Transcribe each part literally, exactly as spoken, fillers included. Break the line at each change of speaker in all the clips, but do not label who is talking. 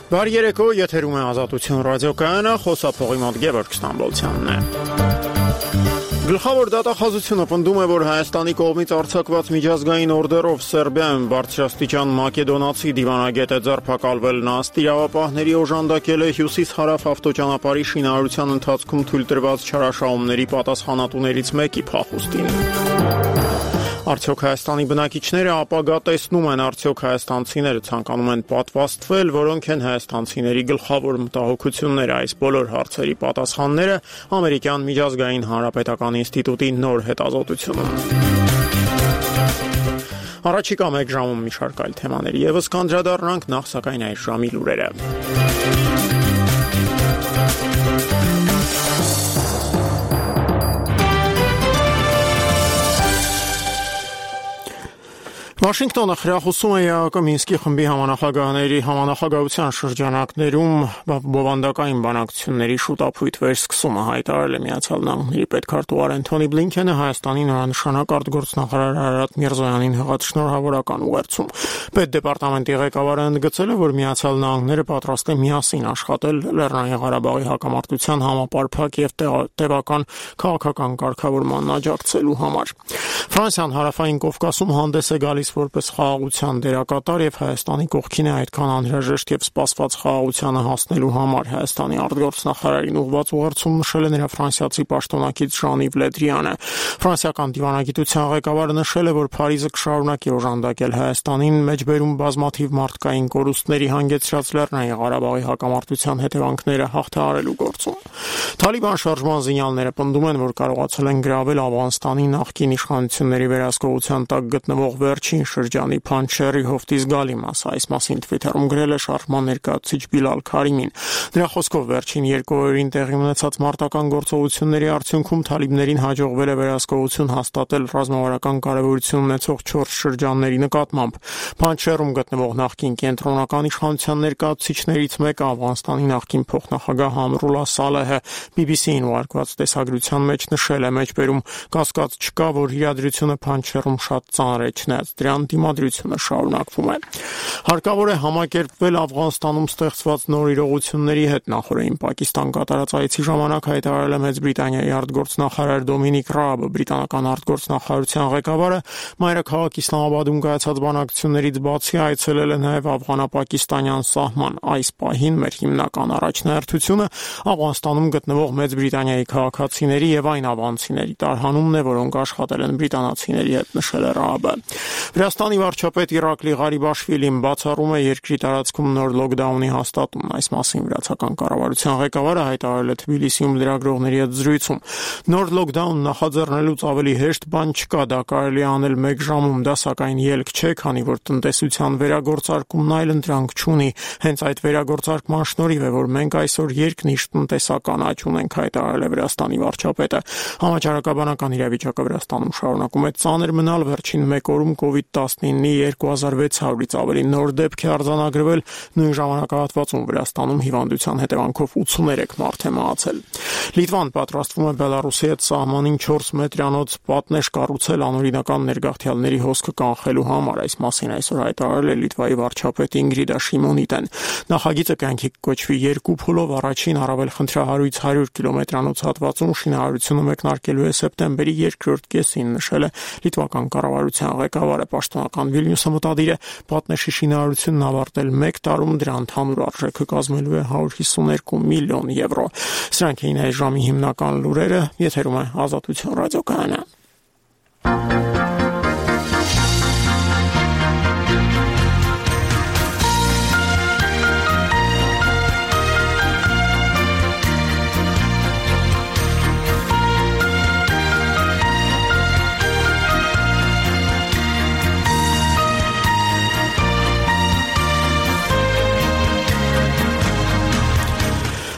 Բարի երեկո, եթերում է Ազատություն ռադիոկայանը, խոսափողի մոտ Գևորգ Ստամբոլցյանն է։ Գլխավոր դատախազությունը պնդում է, որ Հայաստանի կողմից արձակված միջազգային օրդերով Սերբիայում բարձրաստիճան մակեդոնացի դիվանագետ է ձերբակալվել։ Նա ըստ իրավապահների օժանդակել է հյուսիս-հարավ ավտոճանապարհի շինարարության ընթացքում թույլ տրված չարաշահումների պատասխանատուներից մեկի փախուստին։ Արդյոք Հայաստանի բնակիչները ապագա տեսնում են, արդյոք հայաստանցիները ցանկանում են պատվաստվել, որոնք են հայաստանցիների գլխավոր մտահոգությունները։ Այս բոլոր հարցերի պատասխանները ամերիկյան միջազգային հանրապետական ինստիտուտի նոր հետազոտությունում։ Առաջիկա մեկ ժամում մի շարք այլ թեմաների եւս կանդրադառնանք, նախ սակայն այս ժամի լուրերը։ Վաշինգտոնը խրախուսում է ԵԱՀԿ Մինսկի խմբի համանախագահների համանախագահության շրջանակներում բովանդակային բանակցությունների շուտապույտ վերսկսումը, հայտարարել է Միացյալ Նահանգների պետքարտուղար Անթոնի Բլինքենը Հայաստանի նորանշանակ արտգործնախարար Արարատ Միրզոյանին հղած շնորհավորական ուղերձում։ Պետդեպարտամենտի ղեկավարը ընդգծել է, որ Միացյալ Նահանգները պատրաստ է միասին աշխատել Լեռնային Ղարաբաղի հակամարտության համապարփակ եւ տևական քաղաքական կարգավորման աջակցելու համար։ Ֆրանսիան հարավային Կովկասում հանդես է գալիս որպես խաղաղության դերակատար եւ Հայաստանի կողքին է այդքան անհրաժեշտ եւ սպասված խաղաղությանը հասնելու համար։ Հայաստանի արտգործնախարարին ուղղված ուղերձում նշել է նրա ֆրանսիացի պաշտոնակից Ժան-Իվ Լեդրիանը։ Ֆրանսիական դիվանագիտության ղեկավարը նշել է, որ Փարիզը կշարունակի օժանդակել Հայաստանին մեջբերում բազմաթիվ մարդկային կորուստների հանգեցրած Լեռնային Ղարաբաղի հակամարտության հետևանքները հաղթահարելու գործում։ Թալիբան շարժման զինյալները պնդում են, որ կարողացել են գրավել Աֆղանստանի նախկին իշխանությունների վերահսկողության տակ գտնվող վերջին շրջանի Փանջշերի հովտի զգալի մասը։ Այս մասին Twitter-ում գրել է շարժման ներկայացուցիչ Բիլալ Քարիմին։ Նրա խոսքով վերջին երկու օրերին տեղի ունեցած մարտական գործողությունների արդյունքում թալիբներին հաջողվել է վերահսկողություն հաստատել ռազմավարական կարևորություն ունեցող չորս շրջանների նկատմամբ։ Փանջշերում գտնվող նախկին կենտրոնական իշխանության ներկայացուցիչներից մեկը Աֆղանստանի նախկին փոխնախագահ Ամրուլլա Սալեհը բի բի սի-ին ուղարկված տեսագրության մեջ նշել է. «Մեջբերում կասկած չկա, որ իրադրությունը Փանջշերում շատ ծանր է, չնայած դրան դիմադրությունը շարունակվում է»։ Հարկավոր է համակերպվել Աֆղանստանում ստեղծված նոր իրողությունների հետ։ Նախորդին Պակիստան կատարած այցի ժամանակ հայտարարել է Մեծ Բրիտանիայի արտգործնախարար Դոմինիկ Ռաբը։ Բրիտանական արտգործնախարարության ղեկավարը մայրաքաղաք Իսլամաբադում կայացած բանակցություններից բացի այցելել է նաև աֆղանա-պակիստանյան սահման։ Այս պահին մեր հիմնական առաջնահերթությունը Աֆղանստանում գտնվող Մեծ Բրիտանիայի քաղաքացիների եւ այն ավանցիների տարհանումն է, որոնք աշխատել են բրիտանացիների հետ, նշել է Ռաբը։ Վրաստանի վարչապետ Իրակլի Ղարիբաշվիլին բացառում է երկրի տարածքում նոր լոկդաունի հաստատումն։ Այս մասին վրացական կառավարության ղեկավարը հայտարարել է Թբիլիսիում լրագրողների հետ զրույցում։ Նոր լոկդաուն նախաձեռնելուց ավելի հեշտ բան չկա, դա կարելի է անել մեկ ժամում, դա սակայն ելք չէ, քանի որ տնտեսության վերագործարկումն այլ ընտրանք չունի։ Հենց այդ վերագործարկման շնորհիվ է, որ մենք այսօր երկնիշ տնտեսական աճ ունենք, հայտարարել է Վրաստանի վարչապետը։ Համաճարակաբանական իրավիճակը Վրաստանում շարունակում է ծանր մնալ։ Վերջին մեկ օրում կովիդ տասնինի երկու հազար վեց հարյուրից ավելի նոր դեպք է արձանագրվել։ Նույն ժամանակահատվածում Վրաստանում հիվանդության հետևանքով ութսուներեք մարդ է մահացել։ Լիտվան պատրաստվում է Բելարուսի հետ սահմանին չորս մետրանոց պատնեշ կառուցել անօրինական ներգաղթյալների հոսքը կանխելու համար։ Այս մասին այսօր հայտարարել է Լիտվայի վարչապետ Ինգրիդա Շիմոնիտեն։ Նախագիծը կյանքի կոչվի երկու փուլով, առաջին առավել խնդրահարույց հարյուր կիլոմետրանոց հատվածում շինարարությունը մեկնարկելու է սեպտեմբերի երկրորդ կեսին, նշել է լիտվական կառավարության ղեկավարը։ Պաշտոնական Վիլնյուսը մտադիր է պատնեշի շինարարությունն ավարտել մեկ տարում, դրա ընդհանուր արժեքը կազմելու է հարյուր հիսուներկու միլիոն եվրո։ Սրանք էին այս ժամի հիմնական լուրերը, եթերում է Ազատություն ռադիոկայանը։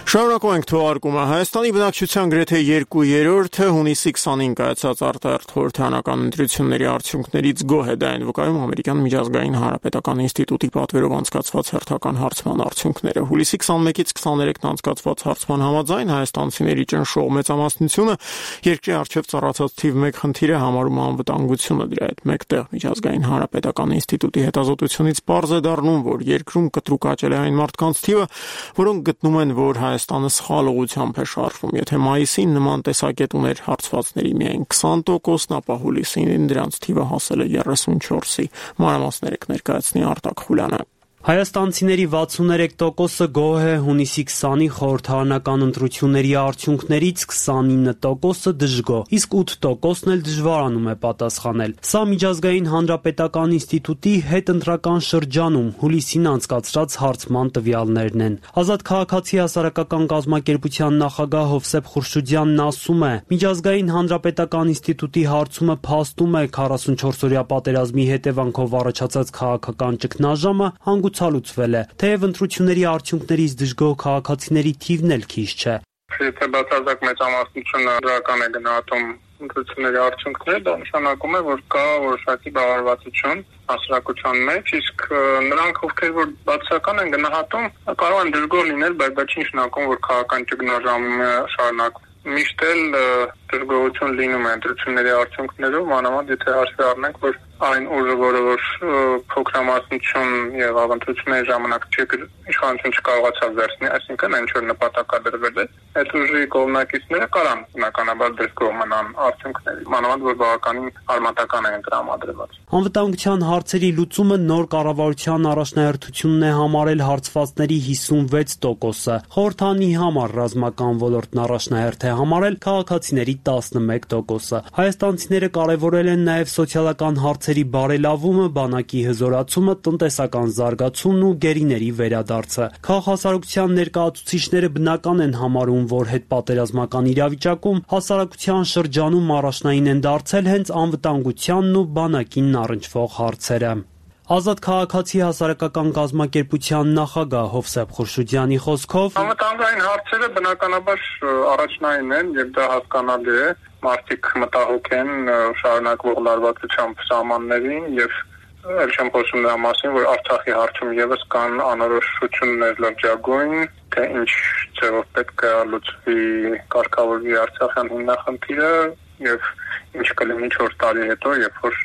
Շարունակում ենք թողարկումը։ Հայաստանի բնակչության գրեթե երկու երրորդը հունիսի քսանին կայացած արտահերթ խորհրդարանական ընտրությունների արդյունքներից գոհ է դա են վկայում Ամերիկյան միջազգային հանրապետական ինստիտուտի պատվերով անցկացված հերթական հարցման արդյունքները։ Հուլիսի քսանմեկից քսաներեքն անցկացված հարցման համաձայն հայաստանցիների ճնշող մեծամասնությունը երկրի առջև ծառացած թիվ մեկ խնդիրը համարում անվտանգությունը։ Դրա հետ մեկտեղ միջազգային հանրապետական ինստիտուտի հետազոտությունից պարզ է դառնում, որ երկրում կտրուկ աճել է այն մարդկանց թիվը, որոնք գտնում են, որ Հայաստանը սխալ ուղղությամբ է շարժվում։ Եթե մայիսին նման տեսակետ ուներ հարցվածների միայն քսան տոկոսն, ապա հուլիսին դրանց թիվը հասել է երեսունչորսի։ Մանրամասները կներկայացնի Արտակ Խուլյանը։
Հայաստանցիների վաթսուներեք տոկոսը գոհ է հունիսի քսանի խորհրդարանական ընտրությունների արդյունքներից, քսանինը տոկոսը դժգոհ, իսկ ութ տոկոսն էլ դժվարանում է պատասխանել։ Սա միջազգային հանրապետական ինստիտուտի հետընտրական շրջանում հուլիսին անցկացրած հարցման տվյալներն են։ Ազատ քաղաքացի հասարակական կազմակերպության նախագահ Հովսեփ Խուրշուդյանն ասում է, միջազգային հանրապետական ինստիտուտի հարցումը փաստում է քառասունչորսօրյա պատերազմի հետևանքով առաջացած քաղաքական ճգնաժամը հանգուցալուծվել է, թեև ընտրությունների արդյունքներից դժգոհ քաղաքացիների թիվն էլ քիչ չէ։
Եթե բացարձակ մեծամասնությունը դրական է գնահատում ընտրությունների արդյունքները, դա նշանակում է, որ կա որոշակի բավարարվածություն հասարակության մեջ, իսկ նրանք, ովքեր որ բացասական են գնահատում, կարող են դժգոհ լինել, բայց դա չի նշանակում, որ քաղաքական ճգնաժամը շարունակվում։ Միշտ էլ դժգոհություն լինում է ընտրությունների արդյունքներով, մանավանդ եթե հաշվի առնենք, որ այն ուժը, որը որ փոքրամասնություն եւ ավանդությունների ժամանակ իշխանություն չկարողացավ վերցնել, այսինքն ինչ որ նպատակադրվել է, այդ ուժի կողմնակիցները կարան բնականաբար դժգոհ մնան արդյունքների, մանավանդ որ բավականին արմատական են տրամադրված։
Անվտանգության հարցերի լուծումը նոր կառավարության առաջնահերթությունն է համարել հարցվածների հիսունվեց տոկոսը։ Խորհրդանի համար ռազմական ոլորտն առաջնահերթ է համարել քաղաքացիների տասնմեկ տոկոսը։ Հայաստանցիները կարևորել են նաև սոցիալական հարցերի բարելավումը, բանակի հզորացումը, տնտեսական զարգացումն ու գերիների վերադարձը։ Քաղաքասարության ներկայացուցիչները բնական են համարում, որ հետպատերազմական իրավիճակում հասարակության շրջանում առաջնային են դարձել հենց անվտանգությանն ու բանակին առնչվող հարցերը։ Ազատ քաղաքացի հասարակական կազմակերպության նախագահ Հովսեփ Խուրշուդյանի խոսքով
անվտանգային հարցերը բնականաբար առաջնային են եւ դա հասկանալի է։ Մարդիկ մտահոգ են շարունակվող լարվածությամբ սահմաններին եւ ել չեմ խոսում նրա մասին, որ Արցախի հարցում եւս կան անորոշություններ լրջագույն, թե ինչ ձևով պետք է լուծվի կարգավորվի Արցախյան հիմնախնդիրը եւ ինչ կլինի չորս տարի հետո, երբ որ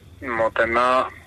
մոտենա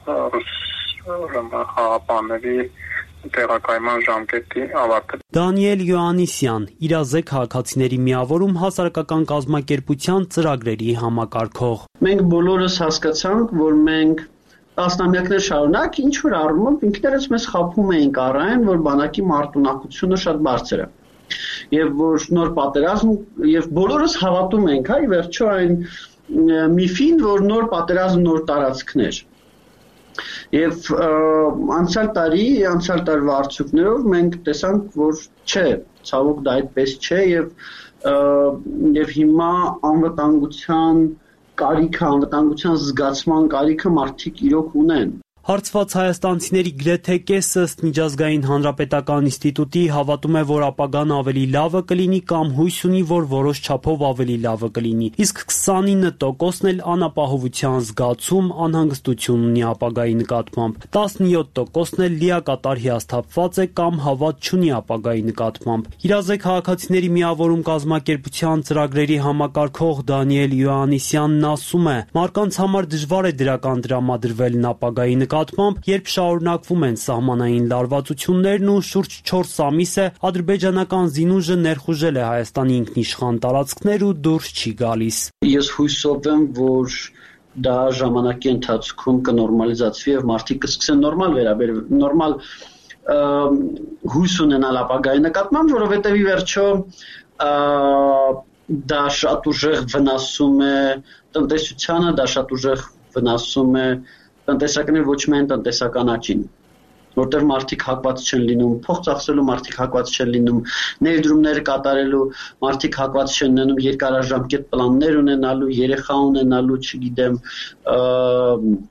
խաղապանների տեղակայման ժամկետի ավարտը։
Դանիել Յոաննիսյան, իրազեկ քաղաքացիների միավորում հասարակական կազմակերպության ծրագրերի համակարգող։
Մենք բոլորս հասկացանք, որ մենք տասնամյակներ շարունակ ինչ որ առումով ինքներս մեզ խափում էինք առայն, որ բանակի մարտունակությունը շատ բարձր է։ Եվ որ նոր պատերազմ եւ բոլորս հավատում ենք, հայ վերջո այն միֆին, որ նոր պատերազմ նոր տարածքներ։ Եվ անցյալ տարի, անցյալ տարվա արդյունքներով մենք տեսանք, որ չէ, ցավոք դա այդպես չէ եւ եւ հիմա անվտանգության կարիքը, անվտանգության զգացման կարիքը մարդիկ իրոք ունեն։
Հարցված հայաստանցիների գրեթե կեսը ըստ միջազգային հանրապետական ինստիտուտի հավատում է, որ ապագան ավելի լավը կլինի կամ հույս ունի, որ որոշ չափով ավելի լավը կլինի, իսկ քսանինը տոկոսն էլ անապահովության զգացում, անհանգստություն ունի ապագայի նկատմամբ, տասնյոթ տոկոսն էլ լիակատար հիասթափված է կամ հավատ չունի ապագայի նկատմամբ։ Իրազեկ քաղաքացիների միավորում կազմակերպության ծրագրերի համակարգող Դանիել Յոաննիսյանն ասում է, մարդկանց համար դժվար է դրական տրամադրվելն ապագայի նկատմամբ, երբ շարունակվում են սահմանային լարվածություններն ու շուրջ չորս ամիս է ադրբեջանական զինուժը ներխուժել է Հայաստանի ինքնիշխան տարածքներ ու դուրս չի գալիս։
Ես հույսով եմ, որ դա ժամանակի ընթացքում կնորմալիզացվի եւ մարդիկ կսկսեն նորմալ վերաբերվել, նորմալ հույս ունենալ ապագայի նկատմամբ, որովհետեւ ի վերջո դա շատ ուժեղ վնասում է տնտեսությանը, դա շատ ուժեղ վնասում է տնտեսական ոչ միայն տնտեսական աճին, որտեղ մարդիկ հակված չեն լինում, փող ծախսելու մարդիկ հակված չեն լինում, ներդրումներ կատարելու մարդիկ հակված չեն լինում, երկարաժամկետ պլաններ ունենալու, երեխա ունենալու, չգիտեմ,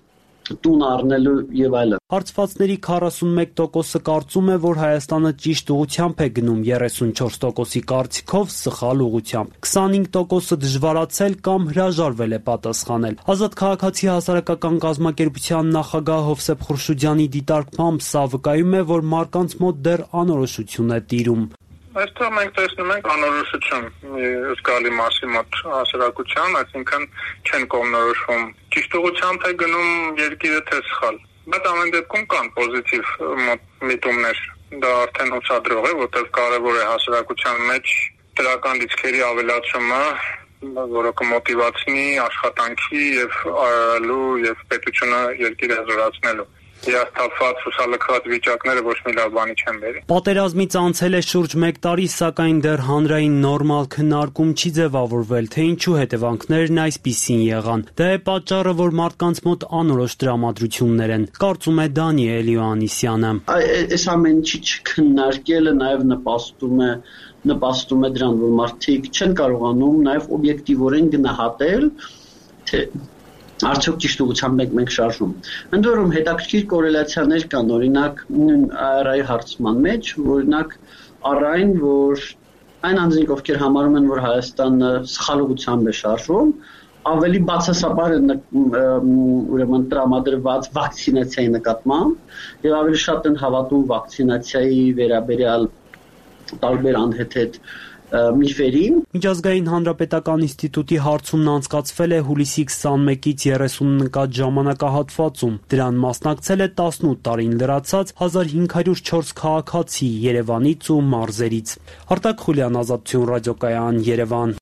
տուն առնելու եւ այլն։
Հարցվածների քառասունմեկ տոկոսը կարծում է, որ Հայաստանը ճիշտ ուղղությամբ է գնում, երեսունչորս տոկոսի կարծիքով սխալ ուղղությամբ, քսանհինգ տոկոսը դժվարացել կամ հրաժարվել է պատասխանել։ Ազատ քաղաքացի հասարակական կազմակերպության նախագահ Հովսեփ Խուրշուդյանի դիտարկմամբ սա վկայում է, որ մարդկանց մոտ դեռ անորոշություն է տիրում։
Այստեղ մենք տեսնում ենք անորոշություն զգալի մասի մոտ հասարակության, այսինքն չեն կողմնորոշվում ճիշտ ուղղությամբ է գնում երկիրը թե սխալ։ Բայց ամեն դեպքում կան պոզիտիվ միտումներ, դա արդեն հուսադրող է, որտեղ կարևոր է հասարակության մեջ դրական լիցքերի ավելացումը, որը կմոտիվացնի աշխատանքի եւ արարելու եւ պետությունը երկիրը հզորացնելու։ Հիասթափված, հուսալքված վիճակները ոչ մի լավ բանի չեն բերի։
Պատերազմից անցել է շուրջ մեկ տարի, սակայն դեռ հանրային նորմալ քննարկում չի ձևավորվել, թե ինչու հետևանքներն այսպիսին եղան։ Դա է պատճառը, որ մարդկանց մոտ անորոշ տրամադրություններ են, կարծում է Դանիել Յոհաննիսյանը։
Այս ամեն ինչի չքննարկելը նաև նպաստում է նպաստում է դրան, որ մարդիկ չեն կարողանում նաև օբյեկտիվորեն գնահատել, թե արդյոք ճիշտ ուղղությամբ ենք մենք շարժում։ Ընդ որում հետաքրքիր կորելացիաներ կան, օրինակ այ հարցման մեջ, օրինակ առայն, որ այն անձինք, ովքեր համարում են, որ Հայաստանը սխալ ուղղությամբ է շարժում, ավելի բացասաբար են ուրեմն տրամադրված վակցինացիայի նկատմամբ եւ ավելի շատ են հավատում վակցինացիայի վերաբերյալ տարբեր անհեթեթ միֆերին։
Միջազգային հանրապետական ինստիտուտի հարցումն անցկացվել է հուլիսի քսանմեկից երեսուն ընկած ժամանակահատվածում։ Դրան մասնակցել է տասնութ տարին լրացած հազար հինգ հարյուր չորս քաղաքացի Երևանից ու մարզերից։ Արտակ Խուլյան, Ազատություն ռադիոկայան, Երևան։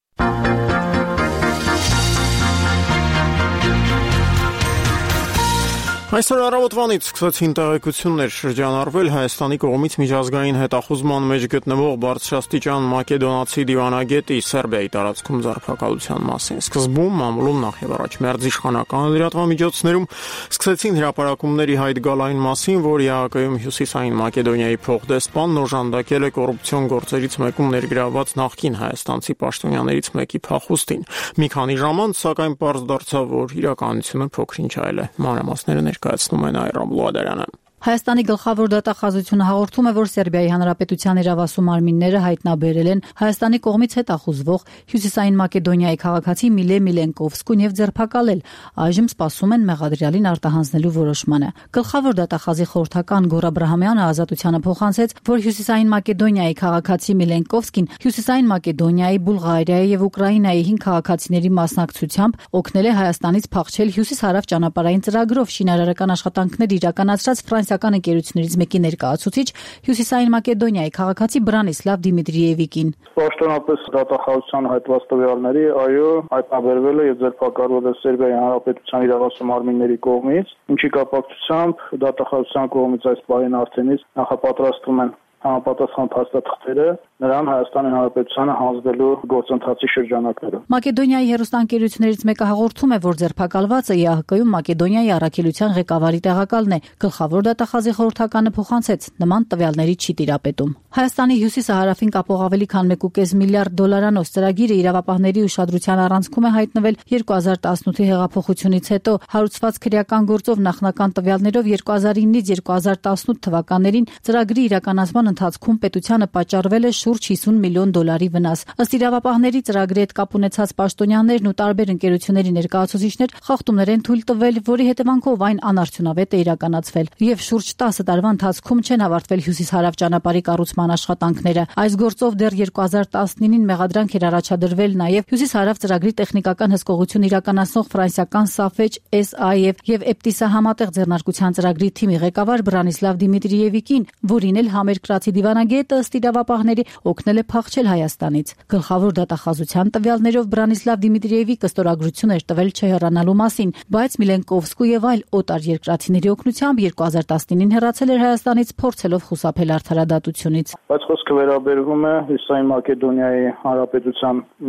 Այսօր առավոտվանից սկսեցին տեղեկություններ շրջանառվել Հայաստանի կողմից միջազգային հետախուզման մեջ գտնվող բարձրաստիճան մակեդոնացի դիվանագետի Սերբիայի տարածքում ձերբակալության մասին։ Սկզբում մամուլում նախ եւ առաջ մերձ իշխանական լրատվամիջոցներում սկսեցին հրապարակումների հայտ գալ այն մասին, որ ԵԱՀԿ-ում Հյուսիսային Մակեդոնիայի փոխդեսպանն օժանդակել է կոռուպցիոն գործերից մեկում ներգրավված նախկին հայաստանցի պաշտոնյաներից մեկի փախուստին։ Մի քանի ժամ անց, սակայն պարզ դարձավ, որ իրականությունը փոքր-ինչ այլ է։ Մանրամասները ներկայացնում են Այրամ Լուադարյանը։
Հայաստանի գլխավոր դատախազությունը հաղորդում է, որ Սերբիայի Հանրապետության իրավասու մարմինները հայտնաբերել են Հայաստանի կողմից հետախուզվող Հյուսիսային Մակեդոնիայի քաղաքացի Միլե Միլենկովսկուն եւ ձերբակալել։ Այժմ սպասում են մեղադրյալին արտահանձնելու որոշմանը։ Գլխավոր դատախազի խորհրդական Գոր Աբրահամյանը Ազատությանը փոխանցեց, որ Հյուսիսային Մակեդոնիայի քաղաքացի Միլենկովսկին Հյուսիսային Մակեդոնիայի, Բուլղարիայի եւ Ուկրաինայի հինգ քաղաքացիների մասնակցությամբ օգնել է Հայաստանից փախչել հյուսիս-հարավ ճանապարհային ծրագրով շինարարական աշխատանքներ իրականացրած ֆրանսիական ընկերություններից մեկի ներկայացուցիչ Հյուսիսային Մակեդոնիայի քաղաքացի Բրանիսլավ Դիմիտրիևիկին։
Պաշտոնապես դատախազության հայտված տվյալների, այո, հայտնաբերվել է եւ ձերբակալվել է Սերբիայի Հանրապետության իրավասու մարմինների կողմից, ինչի կապակցությամբ դատախազության կողմից այս պահին արդենից նախապատրաստվում են համապատասխան փաստաթղթերը նրան Հայաստանի Հանրապետությանը հանձնելու գործընթացի շրջանակներում։
Մակեդոնիայի հեռուստաընկերություններից մեկը հաղորդում է, որ ձերբակալվածը ԵԱՀԿ-ում Մակեդոնիայի առաքելության ղեկավարի տեղակալն է։ Գլխավոր դատախազի խորհրդականը փոխանցեց, նման տվյալների չի տիրապետում։ Հայաստանի հյուսիսը հարավին կապող ավելի քան մեկ կόμμα պենս միլիարդ դոլարանոց ծրագիրը իրավապահների ուշադրության առանցքում է հայտնվել երկու հազար տասնութի հեղափոխությունից հետո։ Հարուցված քրեական գործով նախնական տվյալներով երկու հազար իննից երկու հազար տասնութ թվականներին ծրագրի իրականացման ընթացքում պետությանը պատճառվել է շուրջ հիսուն միլիոն դոլարի վնաս։ Ըստ իրավապահների ծրագրի հետ կապ ունեցած պաշտոնյաներն ու տարբեր ընկերությունների ներկայացուցիչներ խախտումներ են թույլ տվել, որի հետևանքով այն անարդյունավետ է իրականացվել, եւ շուրջ տասը տարվա ընթացքում չեն ավարտվել հյուսիս-հարավ ճանապարհի կառուցման աշխատանքները։ Այս գործով դեռ երկու հազար տասնինին մեղադրանք էր առաջադրվել նաեւ հյուսիս-հարավ ծրագրի տեխնիկական հսկողություն իրականացնող ֆրանսիական Safech S A եւ Eptis-ը համատեղ ձեռնարկության ծրագրի թիմի ղեկավար Բրանիսլավ Դիմիտրիևիկին, որին էլ համերկրացի դիվանագետը ըստ իրավապահների օգնել է փախչել Հայաստանից։ Գլխավոր դատախազության տվյալներով Բրանիսլավ Դիմիտրիևիկը ստորագրություն էր տվել չհեռանալու մասին, բայց Միլենկովսկու եւ այլ օտար երկրացիների օգնությամբ երկու հազար տասնինին հեռացել էր Հայաստանից, փորձելով խուսափել արդարադատությունից։
Բայց խոսքը վերաբերվում է Հյուսիսային Մակեդոնիայի Հանրապետության մի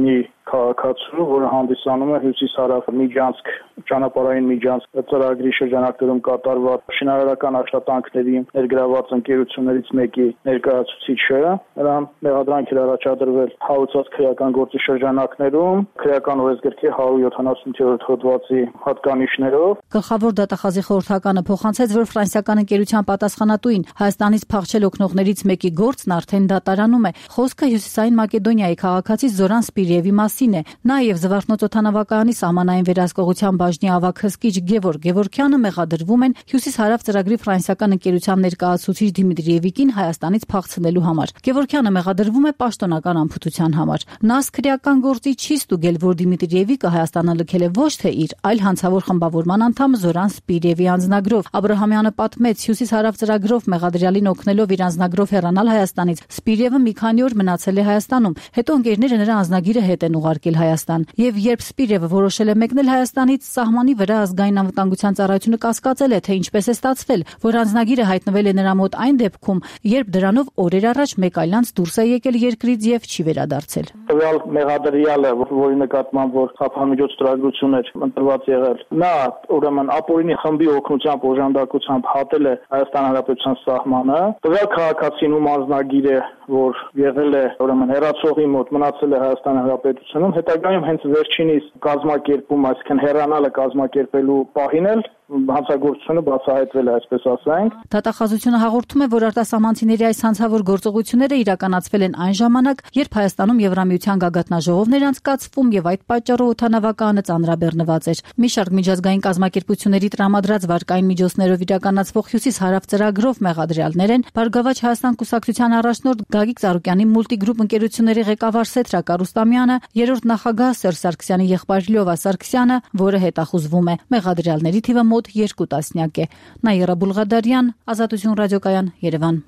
քաղաքացու, որը հանդիսանում է հյուսիս-հարավ Միջանցք ճանապարհային Միջանցք ծրագրի շրջանակներում կատարված շինարարական աշխատանքների ներգրաված ընկերություններից մեկի ներկայացուցիչը, նրան մեղադրանք էր առաջադրվել հաղորդած քրեական գործի շրջանակներում քրեական օրենսգրքի հարյուր յոթանասունութ հոդվածի հատկանիշներով։
Գլխավոր դատախազի խորհրդականը փոխանցեց, որ ֆրանսիական ընկերության պատասխանատուին Հայաստանից փախչել օգնողներից մեկի գործն արդեն դատարանում է։ Խոսքը Հյուսիսային Մակեդոնիայի քաղաքացի Զորան Սպիրիևի մասին է։ Նա եւ Զվարթնոց օդանավակայանի սահմանային վերահսկողության բաժնի ավագ հսկիչ Գևորգ Գևորգյանը մեղադրվում են Հյուսիս-հարավ ծրագրի ֆրանսիական ընկերության ներկայացուցիչ Դիմիտրիևիկին Հայաստանից փախցնելու համար։ Գևորգյանը մեղադրվում է պաշտոնական անփութության համար։ Նա քրեական գործի չի ստուգել, որ Դիմիտրիևիկը Հայաստանը լքել է ոչ թե իր, այլ հանցավոր խմբավորման անդամ Զորան Սպիրիևի անձնագրով։ Աբրահամյանը պատմեց, Հյուսիս-հարավ ծրագրով մեղադրյալին օգնելով իր անձնագրով հեռանալ Հայաստանից, Սպիրիևը մի քանի օր մնացել է Հայաստանում, հետո ընկերները նրա անձնագիրը հետ են ուղարկել Հայաստան։ Եվ երբ Սպիրիևը որոշել է մեկնել Հայաստանից, սահմանի վրա ազգային անվտանգության ծառայությունը կասկածել է, թե ինչպես է ստացվել, որ անձնագիրը հայտնվել է նրա մոտ այն դեպքում, երբ դրանով օրեր առաջ մեկ այլանց դուրս է եկել երկրից եւ չի վերադարձել։
Տվյալ մեղադրյալը, որի նկատմամբ որ խափանմիջոց ծրագրություն էր ընտրված եղել, նա ուրեմն ապօրինի խմբի օգնությամբ օժանդակությամբ հատել է Հայաստան Հանրապետության սահմանը։ Տվյալ քաղաքացին ում անձնագիրը, որ եղել է ուրեմն հեռացողի մոտ, մնացել է Հայաստան Հանրապետությունում, հետագայում հենց վերջինիս կազմակերպում, այսինքն հեռանալը կազմակերպելու պահին էլ հանցագործությունը բացահայտվել է, այսպես ասենք։
Դատախազությունը հաղորդում է, որ արտասահմանցիների այս հանցավոր գործողությունները իրականացվել են այն ժամանակ, երբ Հայաստանում Եվրամիության գագաթնաժողովներ անցկացվում եւ այդ պատճառով օդանավակայանը ծանրաբեռնված էր։ Մի շարք միջազգային կազմակերպությունների տրամադրած վարկային միջոցներով իրականացվող Հյուսիս-հարավ ծրագրով մեղադրյալներ են Բարգավաճ Հայաստան կուսակցության առաջնորդ Գագիկ Ծառուկյանի մուլտիգրուպ ընկերությունների ղեկավար Սեթրակ Արուստամյանը, երրորդ նախագահ Սերժ Սարգսյանի եղբայր Լյովա Սարգսյանը, որը հետախուզվում է։ Մեղադրյալների թիվը մոտ երկու տասնյակ է։ Նաիրա Բուլղադարյան, Ազատություն ռադիոկայան, Երևան։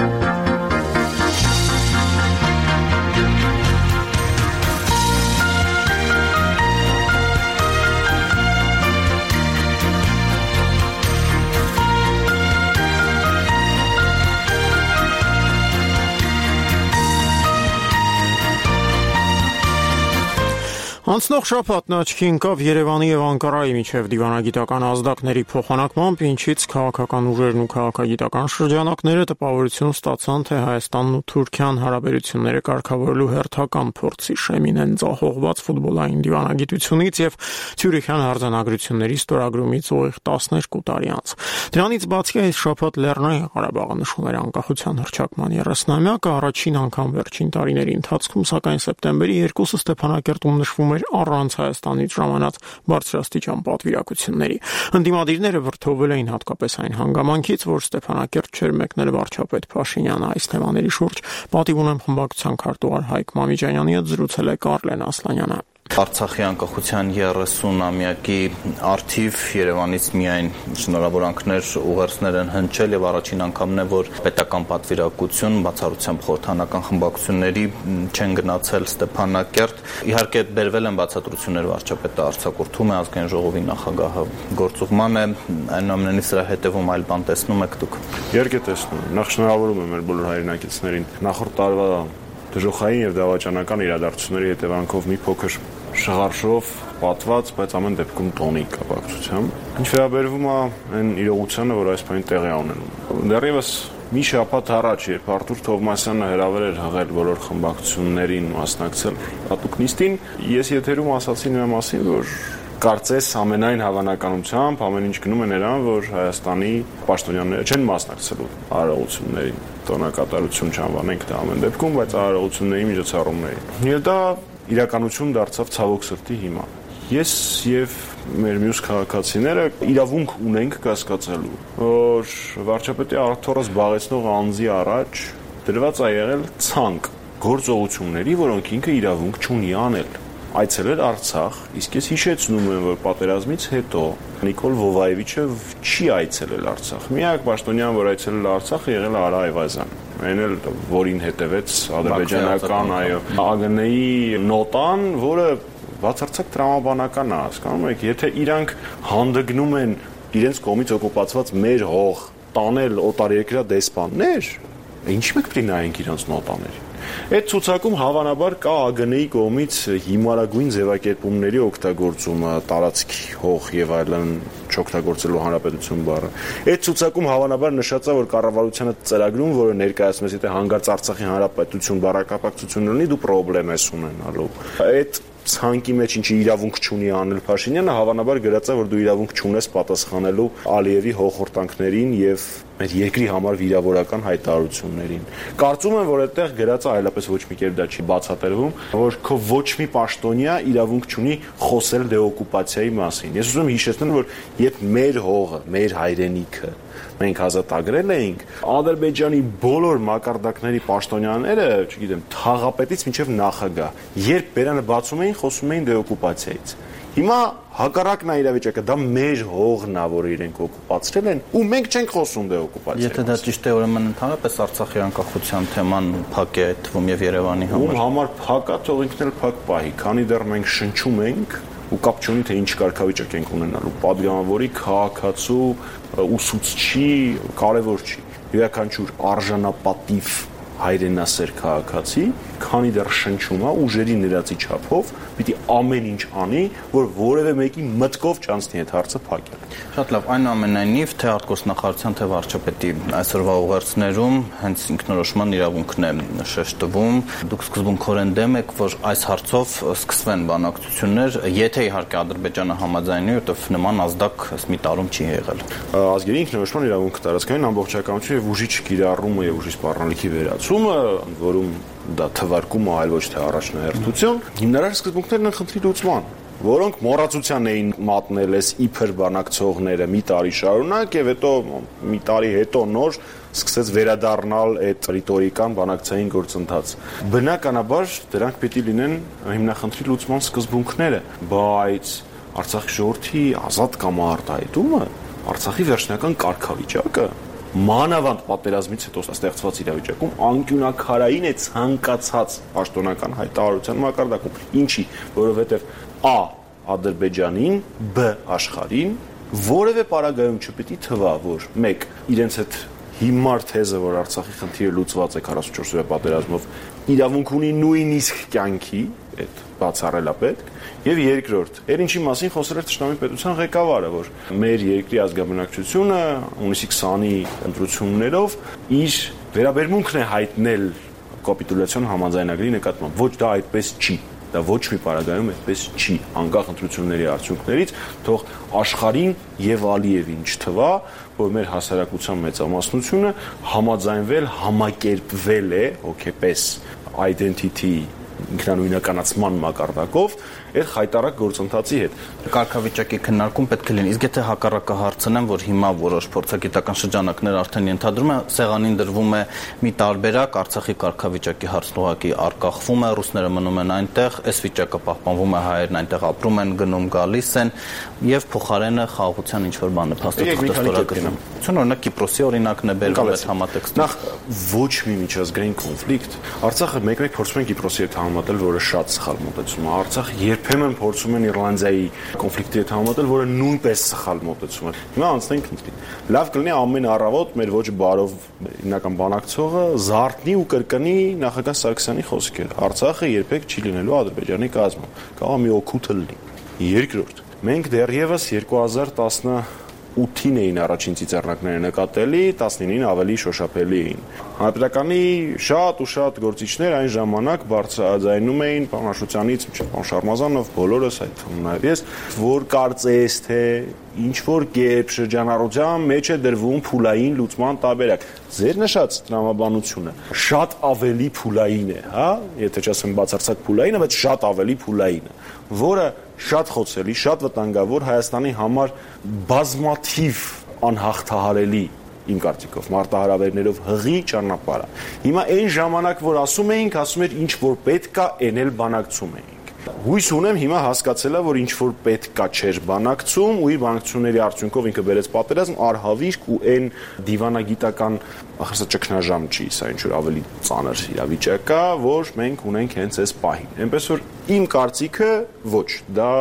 Անցնող շաբաթն աչքի ընկավ Երևանի եւ Անկարայի միջև դիվանագիտական ազդակների փոխանակմամբ, ինչից քաղաքական ուժերն ու քաղաքագիտական շրջանակները տպավորություն ստացան, թե Հայաստանն ու Թուրքիան հարաբերությունները կարգավորելու հերթական փորձի շեմին են ձախողված ֆուտբոլային դիվանագիտությունից եւ Ցյուրիխյան արձանագրությունների ստորագրումից ուղիղ տասներկու տարի անց։ Դրանից բացի այս շաբաթ Լեռնային Ղարաբաղը նշում էր անկախության հռչակման երեսնամյակը, առաջին անգամ վերջին տարիների ընթացքում, սակայն սեպտեմբերի երկուսը Ստեփանակերտում նշվում էր առանց Հայաստանից ժամանած բարձրաստիճան պատվիրակությունների։ Ընդդիմադիրները վրդովել էին հատկապես այն հանգամանքից, որ Ստեփանակերտ չէր մեկնել վարչապետ Փաշինյանը այս թեմաների շուրջ։ Պատիվ ունեմ խմբակցության քարտուղար Հայկ Մամիջանյանի հետ զրուցել է Կարլեն Ասլանյանը։
Արցախի անկախության երեսունամյակի արդիվ Երևանից միայն շնորհավորանքներ ուղերձներ են հնչել եւ առաջին անգամն է, որ պետական պատվիրակություն բացառությամբ խորհրդանական խմբակցությունների չեն գնացել Ստեփանակերտ։ Իհարկե բերվել են բացատրություններ, վարչապետը արձակուրդում է, ազգային ժողովի նախագահը գործուղման է, այնուամենայնիվ սրա հետևում այլ բան տեսնում եք դուք։
Իհարկե տեսնում եմ, նախ շնորհավորում եմ մեր բոլոր հայրենակիցներին։ Նախորդ տարվա դժոխային եւ դավաճանական իրադարձությունների հետևանքով մի փոքր շղարշով պատված, բայց ամեն դեպքում տոնի կապակցությամբ։ Ինչ վերաբերվում է այն իրողությանը, որ այս բանը տեղի ունենում։ Դեռևս մի շաբաթ առաջ, երբ Արտուր Թովմասյանը հրավեր էր հղել բոլոր խմբակցություններին մասնակցել հատուկ նիստին, ես եթերում ասացի նրա մասին, որ կարծես ամենայն հավանականությամբ ամեն ինչ գնում է նրան, որ Հայաստանի պաշտոնյաները չեն մասնակցելու արարողություններին։ Տոնակատարություն չանվանենք դա ամեն դեպքում, բայց արարողությունների միջոցառումների։ Եվ դա իրականություն դարձավ ցավոք սրտի հիմա։ Ես եւ մեր մյուս քաղաքացիները իրավունք ունենք կասկածելու, որ վարչապետի աթոռը զբաղեցնող անձի առաջ դրված է եղել ցանկ գործողությունների, որոնք ինքը իրավունք չունի անել։ Այցելել Արցախ, իսկ ես հիշեցնում եմ, որ պատերազմից հետո Նիկոլ Վովայևիչը չի այցելել Արցախ։ Միակ պաշտոնյան, որ այցելել Արցախ, եղել է Արա Այվազյանը։ Այն էլ որին հետևեց ադրբեջանական, այո, ԱԳՆ-ի նոտան, որը բացարձակ տրամաբանական է, հասկանում եք, եթե իրանք հանդգնում են իրենց կողմից օկուպացված մեր հող տանել օտարերկրյա դեսպաններ, ինչի՞ մենք պետք է նայենք իրանց նոտաներին։ Այդ ցուցակում հավանաբար կա ԱԳՆ-ի կողմից հիմարագույն ձևակերպումների օգտագործումը, տարածքի, հող եւ այլն չօգտագործելու հանրապետություն բառը։ Այդ ցուցակում հավանաբար նշած է, որ կառավարությունը ծրագրում, որը ներկայացնում է, եթե հանգարց Արցախի հանրապետություն բառակապակցություն ունի, դու խնդրեմ ես ունենալու։ Այդ ցանկի մեջ ինչի իրավունք չունի անել Փաշինյանը, հավանաբար գրած է, որ դու իրավունք չունես պատասխանելու Ալիևի հողորտանքներին եւ մեր երկրի համար վիրավորական հայտարարություններին։ Կարծում եմ, որ այդտեղ գրած է այլապես ոչ մի կերպ դա չի բացատրվում, որ քո ոչ մի պաշտոնյա իրավունք չունի խոսել դեօկուպացիայի մասին։ Ես ուզում եմ հիշեցնել, որ երբ մեր հողը, մեր հայրենիքը մենք ազատագրել էինք, Ադրբեջանի բոլոր մակարդակների պաշտոնյաները, չգիտեմ, թաղապետից մինչև նախագահ, երբ բերանը բացում էին, խոսում էին դեօկուպացիայից։ Հիմա հակառակն է իրավիճակը, դա մեր հողն է, որ իրենք օկուպացրել են, ու մենք չենք խոսում դեօկուպացիայից։ Եթե դա ճիշտ է, ուրեմն ընդհանրապես Արցախի անկախության թեման փակ է թվում եւ Երևանի համար։ Ում համար փակ է, թող ինքն էլ փակ պահի, քանի դեռ մենք շնչում ենք ու կապ չունի թե ինչ կարգավիճակ ենք ունենալու, падգամավորի, քաղաքացու, ուսուցչի, կարևոր չի։ Յուրաքանչյուր արժանապատիվ հայրենասեր քաղաքացի, քանի դեռ շնչում է ուժերի ներածի չափով, պիտի ամեն ինչ անի, որ որևէ մեկի մտքով չանցնի այդ հարցը փակել։ Շատ լավ, այնուամենայնիվ թե արտգործնախարարության, թե վարչապետի այսօրվա ուղերձներում հենց ինքնորոշման իրավունքն է շեշտվում։ Դուք սկզբունքորեն դեմ եք, որ այս հարցով սկսվեն բանակցություններ, եթե իհարկե Ադրբեջանը համաձայնի, որտեղ նման ազդակ մի տարում չի եղել։ Ազգերի ինքնորոշման իրավունքը տարածքային ամբողջականություն եւ ուժի չկիրառումը եւ ուժի սպառնալիքի վերացումը, որում դա թվարկումը այլ ոչ թե առաջնահերթություն, հիմնարար սկզբունքներն են խնդրի լուծման, որոնք մոռացության էին մատնել այս իբր բանակցողները մի տարի շարունակ եւ հետո մի տարի հետո նոր սկսեց վերադառնալ այդ ռիտորիկան բանակցային գործընթաց։ Բնականաբար դրանք պիտի լինեն հիմնախնդրի լուծման սկզբունքները, բայց Արցախի ժողովրդի ազատ կամ արտահայտումը, Արցախի վերջնական կարգավիճակը մանավանդ պատերազմից հետո ստեղծված իրավիճակում անկյունակարային է ցանկացած պաշտոնական հայտարարության մակարդակում։ Ինչի, որովհետև Ա. Ադրբեջանին, Բ. աշխարհին որևէ պարագայում չպիտի թվա, որ մեկ իրենց այդ հիմար թեզը, որ Արցախի խնդիրը լուծված է քառասունչորս օրյա պատերազմով, իրավունք ունի նույնիսկ կյանքի, այդ բացառելապետք, եւ երկրորդ, էր ինչի մասին խոսել էր Թշնամի պետության ղեկավարը, որ մեր երկրի ազգաբնակչությունը հունիսի քսանի ընտրություններով իր վերաբերմունքն է հայտնել կապիտուլյացիոն համաձայնագրի նկատմամբ։ Ոչ, դա այդպես չի։ Դա ոչ մի պարագայում այդպես չի, անկախ ընտրությունների արդյունքներից, թող աշխարհին եւ Ալիևին չթվա, որ մեր հասարակության մեծամասնությունը համաձայնվել, համակերպվել է հոգեպես identity ինքնանույնականացման մակարդակով այդ խայտարակ գործընթացի հետ։ Կարգավիճակի քննարկում պետք է լինի։ Իսկ եթե հակառակը հարցնեմ, որ հիմա որոշ փորձագիտական շրջանակներ արդեն ենթադրում է, սեղանին դրվում է մի տարբերակ, Արցախի կարգավիճակի հարցն ուղղակի արկախվում է, ռուսները մնում են այնտեղ, այս վիճակը պահպանվում է, հայերն այնտեղ ապրում են, գնում, գալիս են եւ փոխարենը խաղաղության ինչ որ բան է փաստաթղթը ստորագրվում։ Օրինակ Կիպրոսի օրինակն է բերվում այդ համատեքստում։ Նախ ոչ մի միջազգային կոնֆլիկտ, Արցախը մեկ-մեկ փորձում են Կիպրոսի հետ համատել, որը շատ սխալ մոտեցում է։ Արցախը երբեմն փորձում են Իռլանդիայի կոնֆլիկտի հետ համատել, որը նույնպես սխալ մոտեցում է։ Հիմա անցնենք քննին։ Լավ կլինի ամեն առավոտ մեր ոչ բարով հիմնական բանակցողը զարթնի ու կրկնի նախագահ Սարգսյանի խոսքերը։ Արցախը երբեք չի լինելու Ադրբեջանի կազմում։ Կարող է մի օգուտ լինի։ Երկրորդ, մենք դեռևս երկու հազար տասնութին էին առաջին ծիծեռնակները նկատելի, տասնինին ավելի շոշափելի էին։ Հանրապետականի շատ ու շատ գործիչներ այն ժամանակ բարձրաձայնում էին պարոն Աշոտյանից մինչև պարոն Շարմազանով, բոլորս այդ թվում նաև ես, որ կարծես թե ինչ որ կերպ շրջանառության մեջ է դրվում փուլային լուծման տարբերակ։ Ձեր նշած տրամաբանությունը շատ ավելի փուլային է, հա, եթե չասեմ բացարձակ փուլային, բայց շատ ավելի փուլային է, որը շատ խոցելի, շատ վտանգավոր Հայաստանի համար բազմաթիվ անհաղթահարելի իմ կարծիքով մարտահրավերներով հղի ճանապարհը։ Հիմա այն ժամանակ, որ ասում էինք, ասում էր ինչ որ պետք է, այն էլ բանակցում էինք։ Հույս ունեմ հիմա հասկացել է, որ ինչ որ պետք է չէր բանակցում, ու իր բանակցությունների արդյունքով ինքը բերեց պատերազմ, արհավիրք ու այն դիվանագիտական ախր սա ճգնաժամ չի, սա ինչ որ ավելի ծանր իրավիճակ է, որ մենք ունենք հենց այս պահին։ Այնպես որ իմ կարծիքը ոչ, դա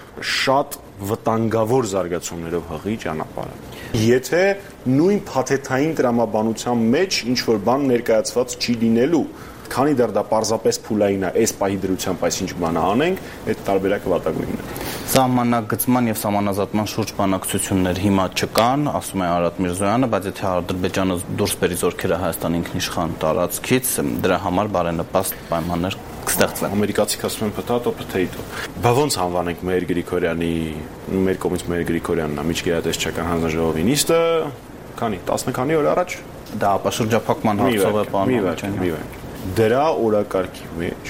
շատ վտանգավոր զարգացումներով հղի ճանապարհը։ Եթե նույն փաթեթային տրամաբանության մեջ ինչ որ բան ներկայացված չի լինելու, Քանի դեռ դա պարզապես փուլային է, այս պահի դրությամբ այսինչ բան անենք, այդ տարբերակը վատագույնն է։
Սահմանագծման եւ սահմանազատման շուրջ բանակցություններ հիմա չկան, ասում է Արարատ Միրզոյանը, բայց եթե Ադրբեջանը դուրս բերի զորքերը Հայաստանի ինքնիշխան տարածքից, դրա համար բարենպաստ պայմաններ կստեղծվեն։
Ամերիկացիք ասում են փթաթո փթեյթո։ Բա ոնց անվանենք Մհեր Գրիգորյանի, մեր կողմից Մհեր Գրիգորյանն է միջգերատեսչական հանձնաժողովի նիստը, քանի տասը քանի օր առաջ
դա ապաշրջափակման հարցով է պարոն։
Դրա օրակարգի մեջ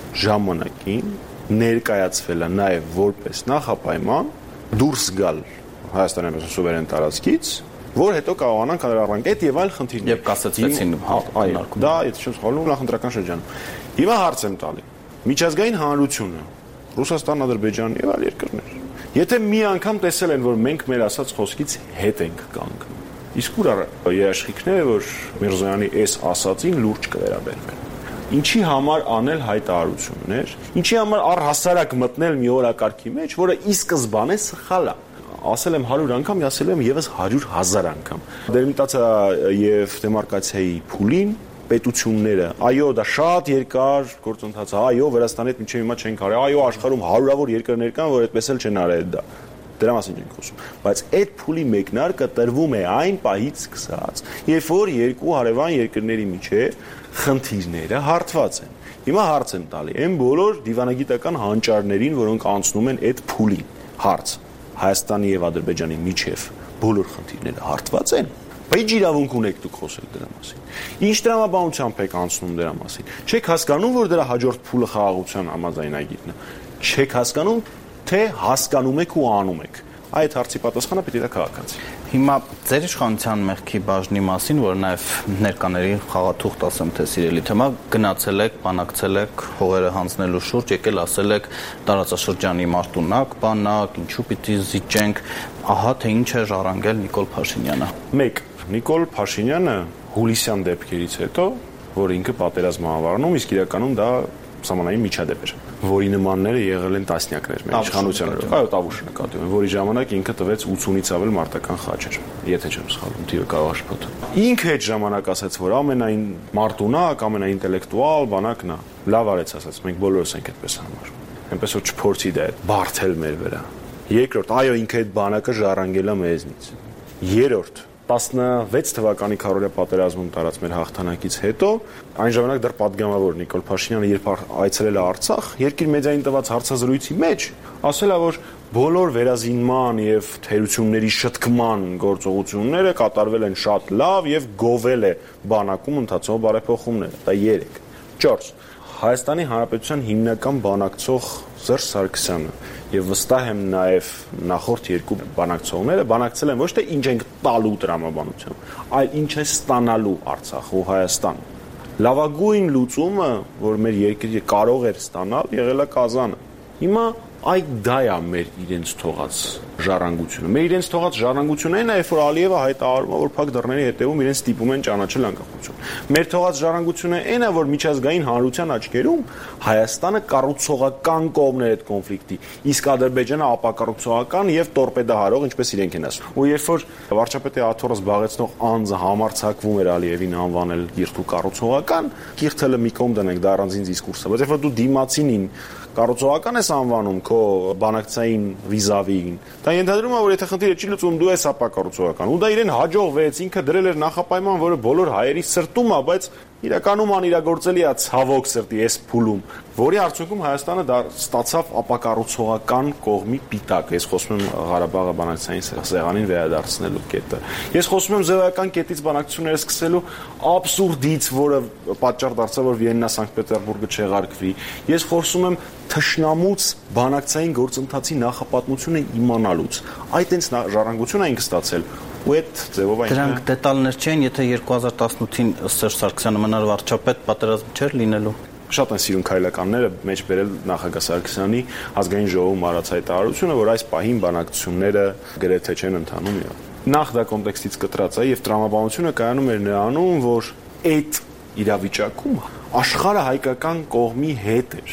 ժամանակին ներկայացվել է նաև որպես նախապայման դուրս գալ Հայաստանի ամենայն սուվերեն տարածքից, որ հետո կարողանան կառավարել այդ եւ այլ խնդիրներ։
Եվ կասեցվեցին
այո, դա եթե չեմ սխալվում նախընտրական շրջանում։ Հիմա հարց եմ տալի. միջազգային հանրությունը, Ռուսաստան, Ադրբեջան եւ այլ երկրներ, եթե մի անգամ տեսել են, որ մենք մեր ասած խոսքից հետ ենք կանգնում, իսկ ուր երաշխիքները, որ Միրզոյանի այս ասածին լուրջ կվերաբերվեն։ Ինչի համար անել հայտարարություններ, ինչի համար առհասարակ մտնել մի օրակարգի մեջ, որը ի սկզբանե սխալ է։ Ասել եմ հարյուր անգամ, ասել եմ եւս հարյուր հազար անգամ։ Դերմիտացիա եւ դեմարկացիայի փուլին պետությունները, այո, դա շատ երկար գործընթաց է, այո, Վրաստանի հետ մինչև հիմա չենք արել, այո, աշխարհում հարյուրավոր երկրներ կան, որ այդպես էլ չեն արել դա։ Դրա մասին ենք խոսում, բայց այդ փուլի մեկնարկը տրվում է այն պահից սկսած, երբ որ երկու հարևան երկրների միջև խնդիրները հարթված են։ Հիմա հարց եմ տալի այն բոլոր դիվանագիտական հանճարներին, որոնք անցնում են այդ փուլին։ Հարց. Հայաստանի եւ Ադրբեջանի միջև բոլոր խնդիրները հարթված են։ Բայց իրավունք ունեք դուք խոսել դրա մասին։ Ինչ տրամաբանությամբ եք անցնում դրա մասին։ Չեք հասկանում, որ դրա հաջորդ փուլը խաղաղության համաձայնագիրն է։ Չեք հասկանում, թե հասկանում եք ու անում եք։ Այդ հարցի պատասխանը պետք է դա քաղաքացի։
Հիմա ձեր իշխանության մեղքի բաժնի մասին, որ նաև ներկաների խաղաթուղթ ասեմ թե սիրելի թեմա, գնացել եք, բանակցել եք հողերը հանձնելու շուրջ, եկել ասել եք տարածաշրջանի մարտունակ, բանակ, ինչու պիտի զիջենք, ահա թե ինչ է ժառանգել Նիկոլ Փաշինյանը։
Մեկ Նիկոլ Փաշինյանը հուլիսյան դեպքերից հետո, որ ինքը պատերազմ է ավարտում, իսկ իրականում դա սահմանային միջադեպ էր, որի նմանները եղել են տասնյակներ մեր իշխանության։ Այո, Տավուշը նկատի ունեմ, որի ժամանակ ինքը տվեց ութունից ավել մարտական խաչեր, եթե չեմ սխալվում, թիվը կարող է շփոթել։ Ինքը այդ ժամանակ ասաց, որ ամենայն մարտունակ, ամենաինտելեկտուալ բանակն է։ Լավ արեց ասաց, մենք բոլորս ենք այդպես համարում։ Այնպես որ չփորձի դա բարթել մեր վրա։ Երկրորդ, այո, ինքը այդ բանակը ժառանգել է մեզնից։ Երրորդ, տասնվեց թվականի քարորիա պատերազմում տարած մեր հաղթանակից հետո, այն ժամանակ դեռ պատգամավոր Նիկոլ Փաշինյանը երբ այցելել է Արցախ, երկիր մեդիային տված հարցազրույցի մեջ ասել է, որ բոլոր վերազինման եւ թերությունների շտկման գործողությունները կատարվել են շատ լավ եւ գովել է բանակում ընթացող բարեփոխումները։ Դա երեք։ Չորս Հայաստանի Հանրապետության հիմնական բանակցող Սերժ Սարգսյանը եւ վստահ եմ նաեւ նախորդ երկու բանակցողները բանակցել են ոչ թե ինչ ենք տալու տրամաբանությամբ, այլ ինչ է ստանալու Արցախ ու Հայաստան։ Լավագույն լուծումը, որ մեր երկիրը կարող էր ստանալ, եղել է Կազանը։ Հիմա այդ դա է մեր իրենց թողած ժառանգությունը։ Մեր իրենց թողած ժառանգությունը այն է, երբ որ Ալիևը հայտարարում է, որ փակ դռների հետևում իրենց ստիպում են ճանաչել անկախություն։ Մեր թողած ժառանգությունը այն է, որ միջազգային հանրության աչքերում Հայաստանը կառուցողական կողմն է այդ կոնֆլիկտի, իսկ Ադրբեջանը ապակառուցողական եւ տորպեդահարող, ինչպես իրենք են ասում։ Ու երբ որ վարչապետի աթոռը զբաղեցնող անձը համարցակվում էր Ալիևին անվանել կիրթ ու կառուցողական, կիրթը մի կողմ դնենք, դա առանձին դիսկուրս է, բայց երբ որ դու դիմացինին կառուցողական ես անվանում քո բանակցային վիզավին, դա ենթադրում է, որ եթե խնդիրը չի լուծվում, դու ես ապակառուցողական։ Ու դա իրեն հաջողվեց, ինքը դրել էր նախապայման, որը բոլոր հայերի սրտում է, բայց իրականում անիրագործելի է ցավոք սրտի այս փուլում, որի արդյունքում Հայաստանը դա ստացավ ապակառուցողական կողմի պիտակ։ Ես խոսում եմ Ղարաբաղը բանակցային սեղանին վերադարձնելու կետը։ Ես խոսում եմ զեղական կետից բանակցությունները սկսելու աբսուրդից, որը պատճառ դարձավ, որ Վիեննա Սանկտ Պետերբուրգը չեղարկվի։ Ես խոսում եմ թշնամուց բանակցային գործընթացի նախապատմությունը իմանալուց։ Այդ այնց ժառանգություն է ինքը ստացել։ Ու այդ ձևով այն
դրանք դետալներ չեն, եթե երկու հազար տասնութին Սերժ Սարգսյանը մնար վարչապետ, պատերազմ չէր լինելու։
Շատ են սիրուն քայլականները մեջ բերել նախագահ Սարգսյանի ազգային ժողովում արած հայտարարությունը, որ այս պահին բանակցությունները գրեթե չեն ընթանում։ Նախ դա կոնտեքստից կտրած է եւ տրամաբանությունը կայանում էր նրանում, որ այդ իրավիճակում աշխարհը հայկական կողմի հետ էր։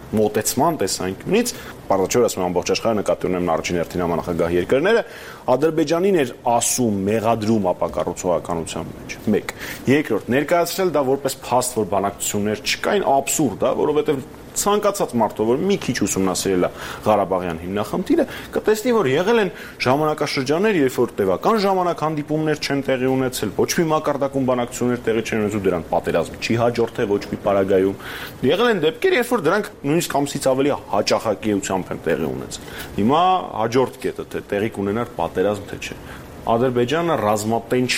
մոտեցման տեսանկյունից, բարձրաչոր ասում եմ ամբողջ աշխարհը նկատի ունեմ առաջին հերթին համանախագահ երկրները, Ադրբեջանին էր ասում, մեղադրում ապակառուցողականության մեջ։ մեկ. Երկրորդ, ներկայացրել դա որպես փաստ, որ բանակցություններ չկային, աբսուրդ է, որովհետև ցանկացած մարդը, որ մի քիչ ուսումնասիրել է Ղարաբաղյան հիմնախնդիրը, կտեսնի, որ եղել են ժամանակաշրջաններ, երբ որ տևական ժամանակ հանդիպումներ չեն տեղի ունեցել, ոչ մի մակարդակում բանակցություններ տեղի չեն ունեցել, դրանք պատերազմ չի հաջորդել ոչ մի պարագայում։ Եղել են դեպքեր, երբ որ դրանք նույնիսկ ամսից ավելի հաճախակիությամբ են տեղի ունեցել։ Հիմա հաջորդ կետը, թե տեղի կունենար պատերազմ թե չէ։ Ադրբեջանը ռազմատենչ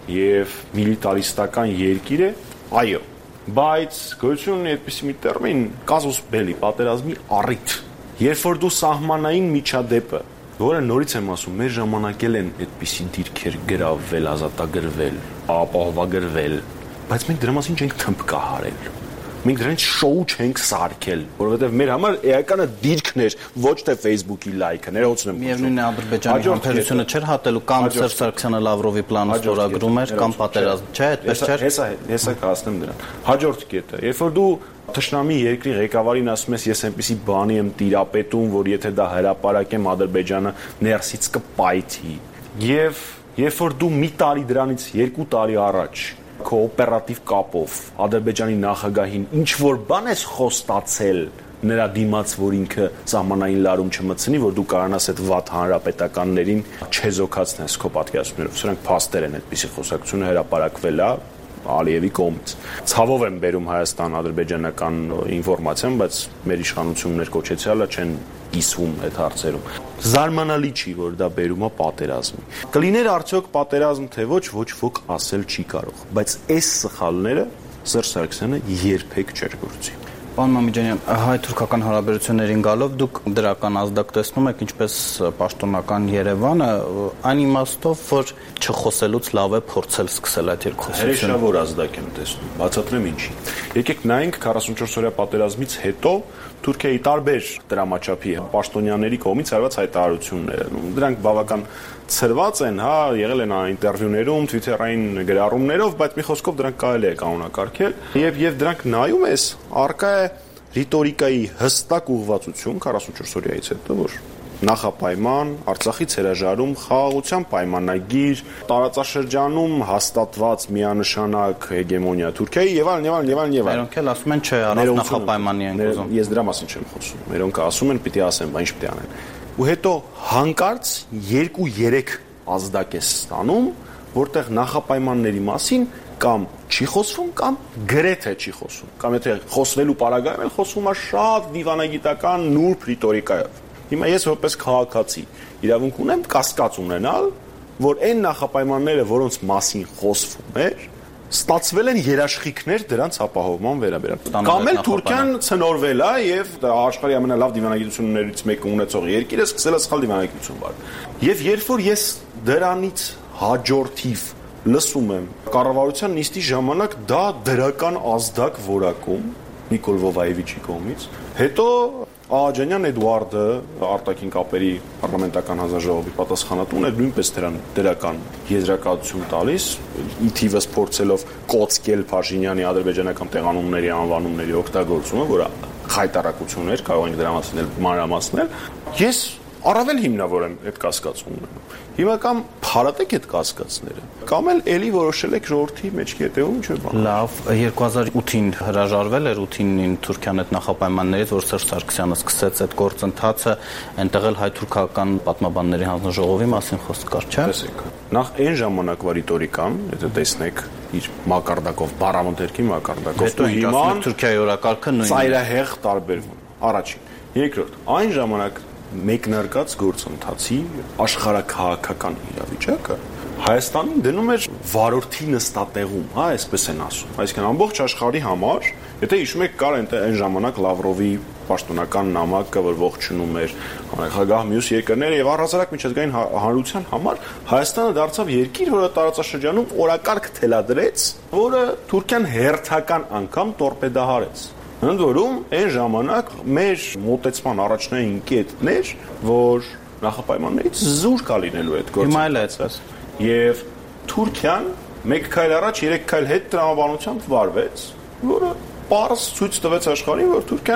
եւ միլիտարիստական երկիր է, այո, բայց գոյություն ունի այդպիսի մի տերմին կազուս բելի պատերազմի առիթ, երբ որ դու սահմանային միջադեպը, որը նորից եմ ասում, մեր ժամանակել են այդպիսի դիրքեր գրավել, ազատագրվել, ապահովագրվել, բայց մենք դրա մասին չենք թմբկահարել։ Մենք դրանից շոու չենք սարքել, որովհետև մեր համար էականը դիրքն էր, ոչ թե Facebook-ի լայքը, ներողություն եմ։
Միևնույն է Ադրբեջանի համբերությունը չէր հատելու, կամ Սերժ Սարգսյանը Լավրովի պլանը ստորագրում էր, կամ պատերազմ, չէ, այդպես չէր։
Հեսա հեսա կհասնեմ դրան։ Հաջորդ կետը, երբ որ դու թշնամի երկրի ղեկավարին ասում ես, ես այնպեսի բանի եմ տիրապետում, որ եթե դա հրապարակեմ Ադրբեջանը ներսից կպայթի, եւ երբ որ դու մի տարի դրանից երկու տարի առաջ քո օպերատիվ կապով Ադրբեջանի նախագահին ինչ որ բան ես խոստացել նրա դիմաց, որ ինքը սահմանային լարում չմտցնի, որ դու կարողանաս այդ վատ հանրապետականներին չեզոքացնես քո պատկերացումներով։ Սրանք փաստեր են, այդպիսի խոսակցությունը հրապարակվել է Ալիևի կողմից։ Ցավով եմ բերում Հայաստան-ադրբեջանական ինֆորմացիան, բայց մեր իշխանություններ կոչեցյալը չեն իսվում այդ հարցերում։ Զարմանալի չի, որ դա բերում է պատերազմի։ Կլիներ արդյոք պատերազմ թե ոչ, ոչ ոք ասել չի կարող, բայց այս սխալները Սերժ Սարգսյանը երբեք չէր գործի։
Պարոն Մամիջանյան, հայ-թուրքական հարաբերություններին գալով դուք դրական ազդակ տեսնում եք ինչպես պաշտոնական Երևանը, այն իմաստով, որ չխոսելուց լավ է փորձել սկսել այդ երկխոսությունը։
Հերեշավոր ազդակ եմ տեսնում, բացատրեմ ինչի։ Եկեք նայենք քառասունչորս օրյա պատերազմից հետո Թուրքիայի տարբեր դրամաչափի պաշտոնյաների կողմից արված հայտարարությունները։ Դրանք բավական ցրված են, հա, եղել են ինտերվյուներում, Twitter-ային գրառումներով, բայց մի խոսքով դրանք կարելի է կանոնակարգել, եւ եւ դրանք նայում ես, արկա է ռիտորիկայի հստակ ուղղվածություն քառասունչորս օրյայից հետո, որ նախապայման, Արցախից հրաժարում, խաղաղության պայմանագիր, տարածաշրջանում հաստատված միանշանակ հեգեմոնիա Թուրքիայի եւ այլն եւ այլն եւ այլն եւ այլն։
Մերոնք էլ ասում են, չէ, առանց նախապայմանի են ուզում։
Ես դրա մասին չեմ խոսում։ Մերոնք ասում են, պիտի ասեն, բա ինչ պիտի անեն։ Ու հետո հանկարծ երկու-երեք ազդակ է ստանում, որտեղ նախապայմանների մասին կամ չի խոսվում, կամ գրեթե չի խոսվում։ Կամ եթե խոսվելու պարագայում էլ խոսվում է շատ դիվանագիտական նուրբ ռիտորիկայով։ Հիմա ես որպես քաղաքացի իրավունք ունեմ կասկած ունենալ, որ այն նախապայմանները, որոնց մասին խոսվում էր, ստացվել են երաշխիքներ դրանց ապահովման վերաբերյալ։ Կամ էլ Թուրքիան ցնորվել է եւ աշխարհի ամենալավ դիվանագիտություններից մեկը ունեցող երկիրը սկսել է սխալ դիվանագիտություն վարել։ Եվ երբ որ ես դրանից հաջորդիվ լսում եմ կառավարության նիստի ժամանակ դա դրական ազդակ որակում Նիկոլ Վովայևիչի կողմից, հետո Աղաջանյան Էդուարդը արտաքին կապերի պարլամենտական հանձնաժողովի պատասխանատուն էր նույնպես դրան դրական եզրակացություն տալիս, ի թիվս փորձելով կոծկել Փաշինյանի ադրբեջանական տեղանունների անվանումների օգտագործումը, որը խայտարակություն էր, կարող ենք դրա մասին մանրամասնել։ Ես առավել հիմնավոր եմ այդ կասկածում ունենում։ Հիմա կամ փարատեք այդ կասկածները, կամ էլ էլի որոշել եք ժողովրդի մեջքի հետևում ինչ բան։
Լավ, երկու հազար ութին հրաժարվել էր ութին Թուրքիան այդ նախապայմաններից, որ Սերժ Սարգսյանը սկսեց այդ գործընթացը, այնտեղ էլ հայ-թուրքական պատմաբանների հանձնաժողովի մասին խոսք կար, չէ՞։
Տեսեք, նախ այն ժամանակվա ռիտորիկան, եթե տեսնեք իր մակարդակով, բառամթերքի մակարդակով,
հետո հիմա Թուրքիայի օրակարգը նույնն է։
Ծայրահեղ տարբերվում։ Առաջին, երկրորդ, այն ժամանակ մեկնարկած գործընթացի աշխարհաքաղաքական իրավիճակը Հայաստանին դնում էր վարորդի նստատեղում, հա, այսպես են ասում։ Այսինքն ամբողջ աշխարհի համար, եթե հիշում եք, կար այն ժամանակ Լավրովի պաշտոնական նամակը, որ ողջունում էր նախագահ մյուս երկրները եւ առհասարակ միջազգային հանրության համար Հայաստանը դարձավ երկիր, որը տարածաշրջանում օրակարգ թելադրեց, որը Թուրքիան հերթական անգամ տորպեդահարեց։ Ընդ որում այն ժամանակ մեր մոտեցման առաջնային կետն էր, որ նախապայմաններից զուրկ կա լինելու այդ գործը։
Հիմա էլ է այդպես։
Եվ Թուրքիան մեկ քայլ առաջ, երեք քայլ հետ տրամաբանությամբ վարվեց, որը պարզ ցույց տվեց աշխարհին, որ Թուրքիան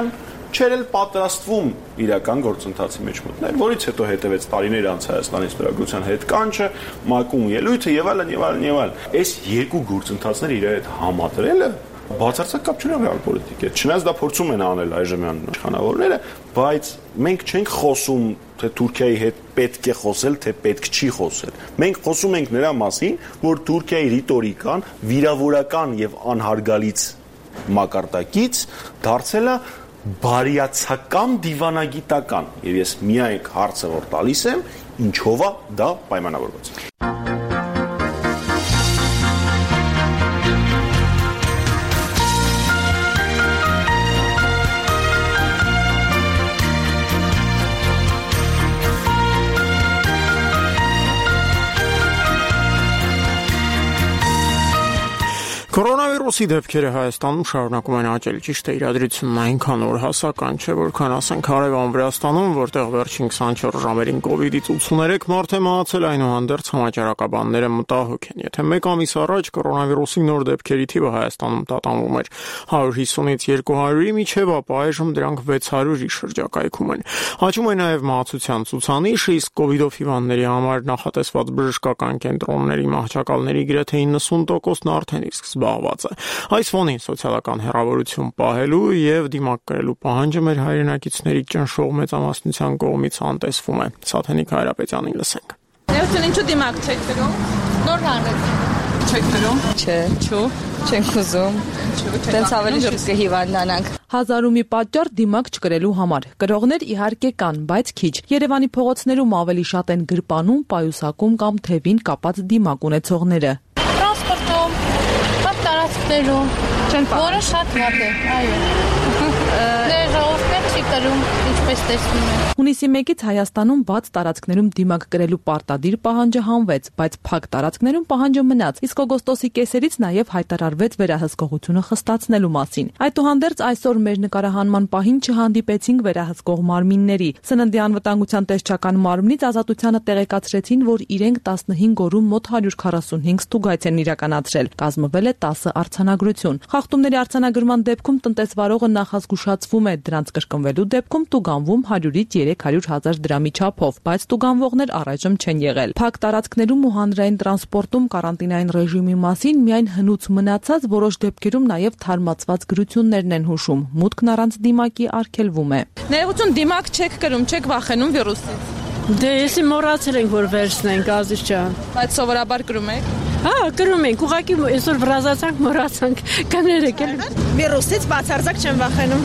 չէր էլ պատրաստվում իրական գործընթացի մեջ մտնել, որից հետո հետևեց տարիներ անց Հայաստանի ստորագրության հետ կանչը, ՄԱԿ-ում ելույթը եւ այլն եւ այլն եւ այլն։ Այս երկու գործընթացները իրար հետ համադրելը բացարձակ կապ չունի ռեալպոլիտիկի հետ։ Չնայած դա փորձում են անել այժմյան իշխանավորները, բայց մենք չենք խոսում թե Թուրքիայի հետ պետք է խոսել, թե պետք չի խոսել։ Մենք խոսում ենք նրա մասին, որ Թուրքիայի ռիտորիկան վիրավորական եւ անհարգալից մակարդակից դարձել է բարիացակամ դիվանագիտական։ Եվ ես միայն հարցը որ տալիս եմ, ինչով է դա պայմանավորված։
Կորոնավիրուսի դեպքերը Հայաստանում շարունակում են աճել, ճիշտ է, իրադրությունն այնքան օրհասական չէ, որքան ասենք հարևան Վրաստանում, որտեղ վերջին քսանչորս ժամերին կովիդից ութսուներեք մարդ է մահացել, այնուհանդերձ համաճարակաբանները մտահոգ են։ Եթե մեկ ամիս առաջ կորոնավիրուսի նոր դեպքերի թիվը Հայաստանում տատանվում էր հարյուր հիսունից երկու հարյուրի միջև, ապա այժմ դրանք վեց հարյուրի շրջակայքում են։ Աճում է նաև մահացության ցուցանիշը, իսկ կովիդով հիվանդների համար նախատեսված բժշկական կենտրոնների մահճակալների գրեթե իննսուն տոկոսն արդեն իսկ զբաղված է։ Այս ֆոնին սոցիալական հեռավորություն պահելու եւ դիմակ կրելու պահանջը մեր հայրենակիցների ճնշող մեծամասնության կողմից անտեսվում է։ Սաթենիկ Հայրապետյանին լսենք։
Ներողություն, ինչու դիմակ չեք կրում։ Նոր հանրեք։ Չեք կրում։ Չէ, չու, չենք ուզում։ Դենց ավելի շուտ կհիվանդանանք։
Հազարու մի պատճառ դիմակ չկրելու համար։ Կրողներ իհարկե կան, բայց քիչ։ Երևանի փողոցներում ավելի շատ են գրպանում, պայուսակում կամ թևին կապած դիմակ ունեցողները։
Տրանսպորտում, կամ տարածքներում, որը շատ վատ է, այո։ Ժողովուրդն չի կրում, ինչպես տեսնում են։
Հունիսի մեկից Հայաստանում բաց տարածքներում դիմակ կրելու պարտադիր պահանջը հանվեց, բայց փակ տարածքներում պահանջը մնաց, իսկ օգոստոսի կեսերից նաև հայտարարվեց վերահսկողությունը խստացնելու մասին։ Այդուհանդերձ այսօր մեր նկարահանման պահին չհանդիպեցինք վերահսկող մարմինների։ Սննդի անվտանգության տեսչական մարմնից Ազատությանը տեղեկացրեցին, որ իրենք տասնհինգ օրում մոտ հարյուր քառասունհինգ ստուգայց են իրականացրել։ Կազմվել է տասը արձանագրություն։ Խախտումների արձանագրման դեպքում տնտեսվարողը նախազգուշացվում է, դրանց կրկնվելու դեպքում տուգանվում հարյուրից երեք հարյուր հազար դրամի չափով, բայց տուգանվողներ առայժմ չեն եղել։ Փակ տարածքներում ու հանրային տրանսպորտում կարանտինային ռեժիմի մասին միայն հնուց մնացած, որոշ դեպքերում նաև թարմացված գրություններն են հուշում։ Մուտքն առանց դիմակի արգելվում է։
Ներողություն, դիմակ չեք կրում, չեք վախենում վիրուսից։
Դե եսի մոռացել ենք, որ վերցնենք, Ազիզ ջան։
Բայց սովորաբար կրում եք։
Հա, կրում ենք, ուղղակի այսօր վրազացանք, մոռացանք, կներեք էլ։
Վիրուսից բացարձակ չեմ վախենում։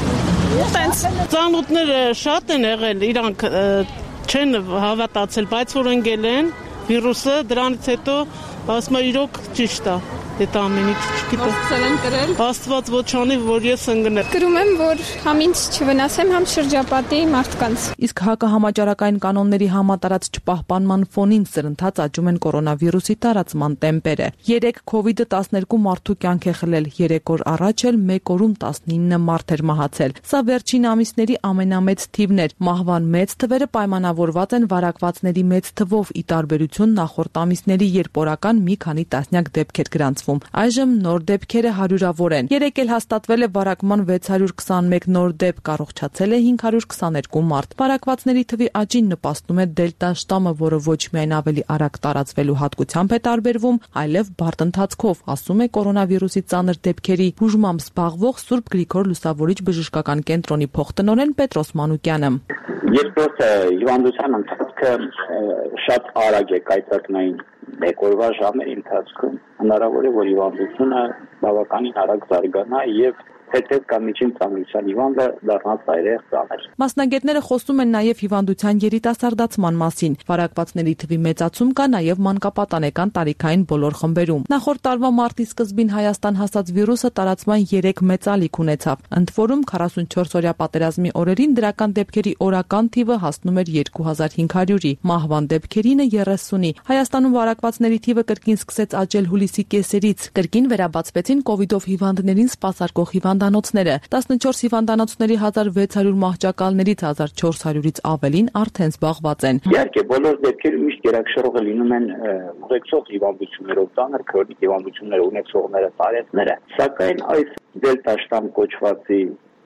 Տենց
ծանոթները շատ են եղել, իրանք չեն հավատացել, բայց որ ընկել են վիրուսը, դրանից հետո ասում եմ իրոք ճիշտ է։ Դա ամենի չգիտեմ։
Ոսկսել են կրել։
Աստված ոչ անի, որ ես ընկնեմ։
Կրում եմ, որ համ ինձ չվնասեմ, համ շրջապատի մարդկանց։
Իսկ հակահամաճարակային կանոնների համատարած չպահպանման ֆոնին սրընթաց աճում են կորոնավիրուսի տարածման տեմպերը։ Երեք քովիդը տասներկու մարդու կյանք է խլել, երեք օր առաջ էլ մեկ օրում տասնինը մարդ էր մահացել։ Սա վերջին ամիսների ամենամեծ թիվն էր։ Մահվան մեծ թվերը պայմանավորված են վարակվածների մեծ թվով՝ ի տարբերություն նախորդ ամիսների, երբ օրական մի քանի տասնյակ դեպքեր գրանցվում։ Այժմ նոր դեպքերը հարյուրավոր են։ Երեկ էլ հաստատվել է վարակման վեց հարյուր քսանմեկ նոր դեպք, առողջացել է հինգ հարյուր քսաներկու մարդ։ Վարակվածների թվի աճին նպաստում է դելտա շտամը, որը ոչ միայն ավելի արագ տարածվելու հատկությամբ է տարբերվում, այլև բարդ ընթացքով, ասում է կորոնավիրուսի ծանր դեպքերի բուժմամբ զբաղվող Սուրբ Գրիգոր Լուսավորիչ բժշկական կենտրոնի փոխտնօրեն Պետրոս Մանուկյանը։
Երկրորդ հիվանդության ընթացքը շատ արագ է կայծակնային մեկ օրվա ժամերի ընթացքում հնարավոր է որ հիվանդությունը բավականին արագ զարգանա եւ հետեւս կամ միջին ծանրության հիվանդը դառնա ծայրահեղ ծանր։
Մասնագետները խոսում են նաև հիվանդության երիտասարդացման մասին։ Վարակվածների թվի մեծացում կա նաև մանկապատանեկան տարիքային բոլոր խմբերում։ Նախորդ տարվա մարտի սկզբին Հայաստան հասած վիրուսը տարածման երեք մեծ ալիք ունեցավ։ Ընդ որում քառասունչորս օրյա պատերազմի օրերին դրական դեպքերի օրական թիվը հասնում էր երկու հազար հինգ հարյուրի, մահվան դեպքերինը երեսունի։ Հայաստանում վարակվածների թիվը կրկին սկսեց աճել հուլիսի կեսերից։ Կրկին վերաբացվեցին կովիդով հիվանդներին սպասարկող հիվանդանոցները։ տասնչորս հիվանդանոցների հազար վեց հարյուր մահճակալներից հազար չորս հարյուրից ավելին արդեն զբաղված են։
Իհարկե, բոլոր դեպքերում միշտ գերակշռողը լինում են ուղեկցող հիվանդություններով, ծանր քրոնիկ հիվանդություններ ունեցողները, տարեցները։ Սակայն այս դելտա շտամ կոչվածի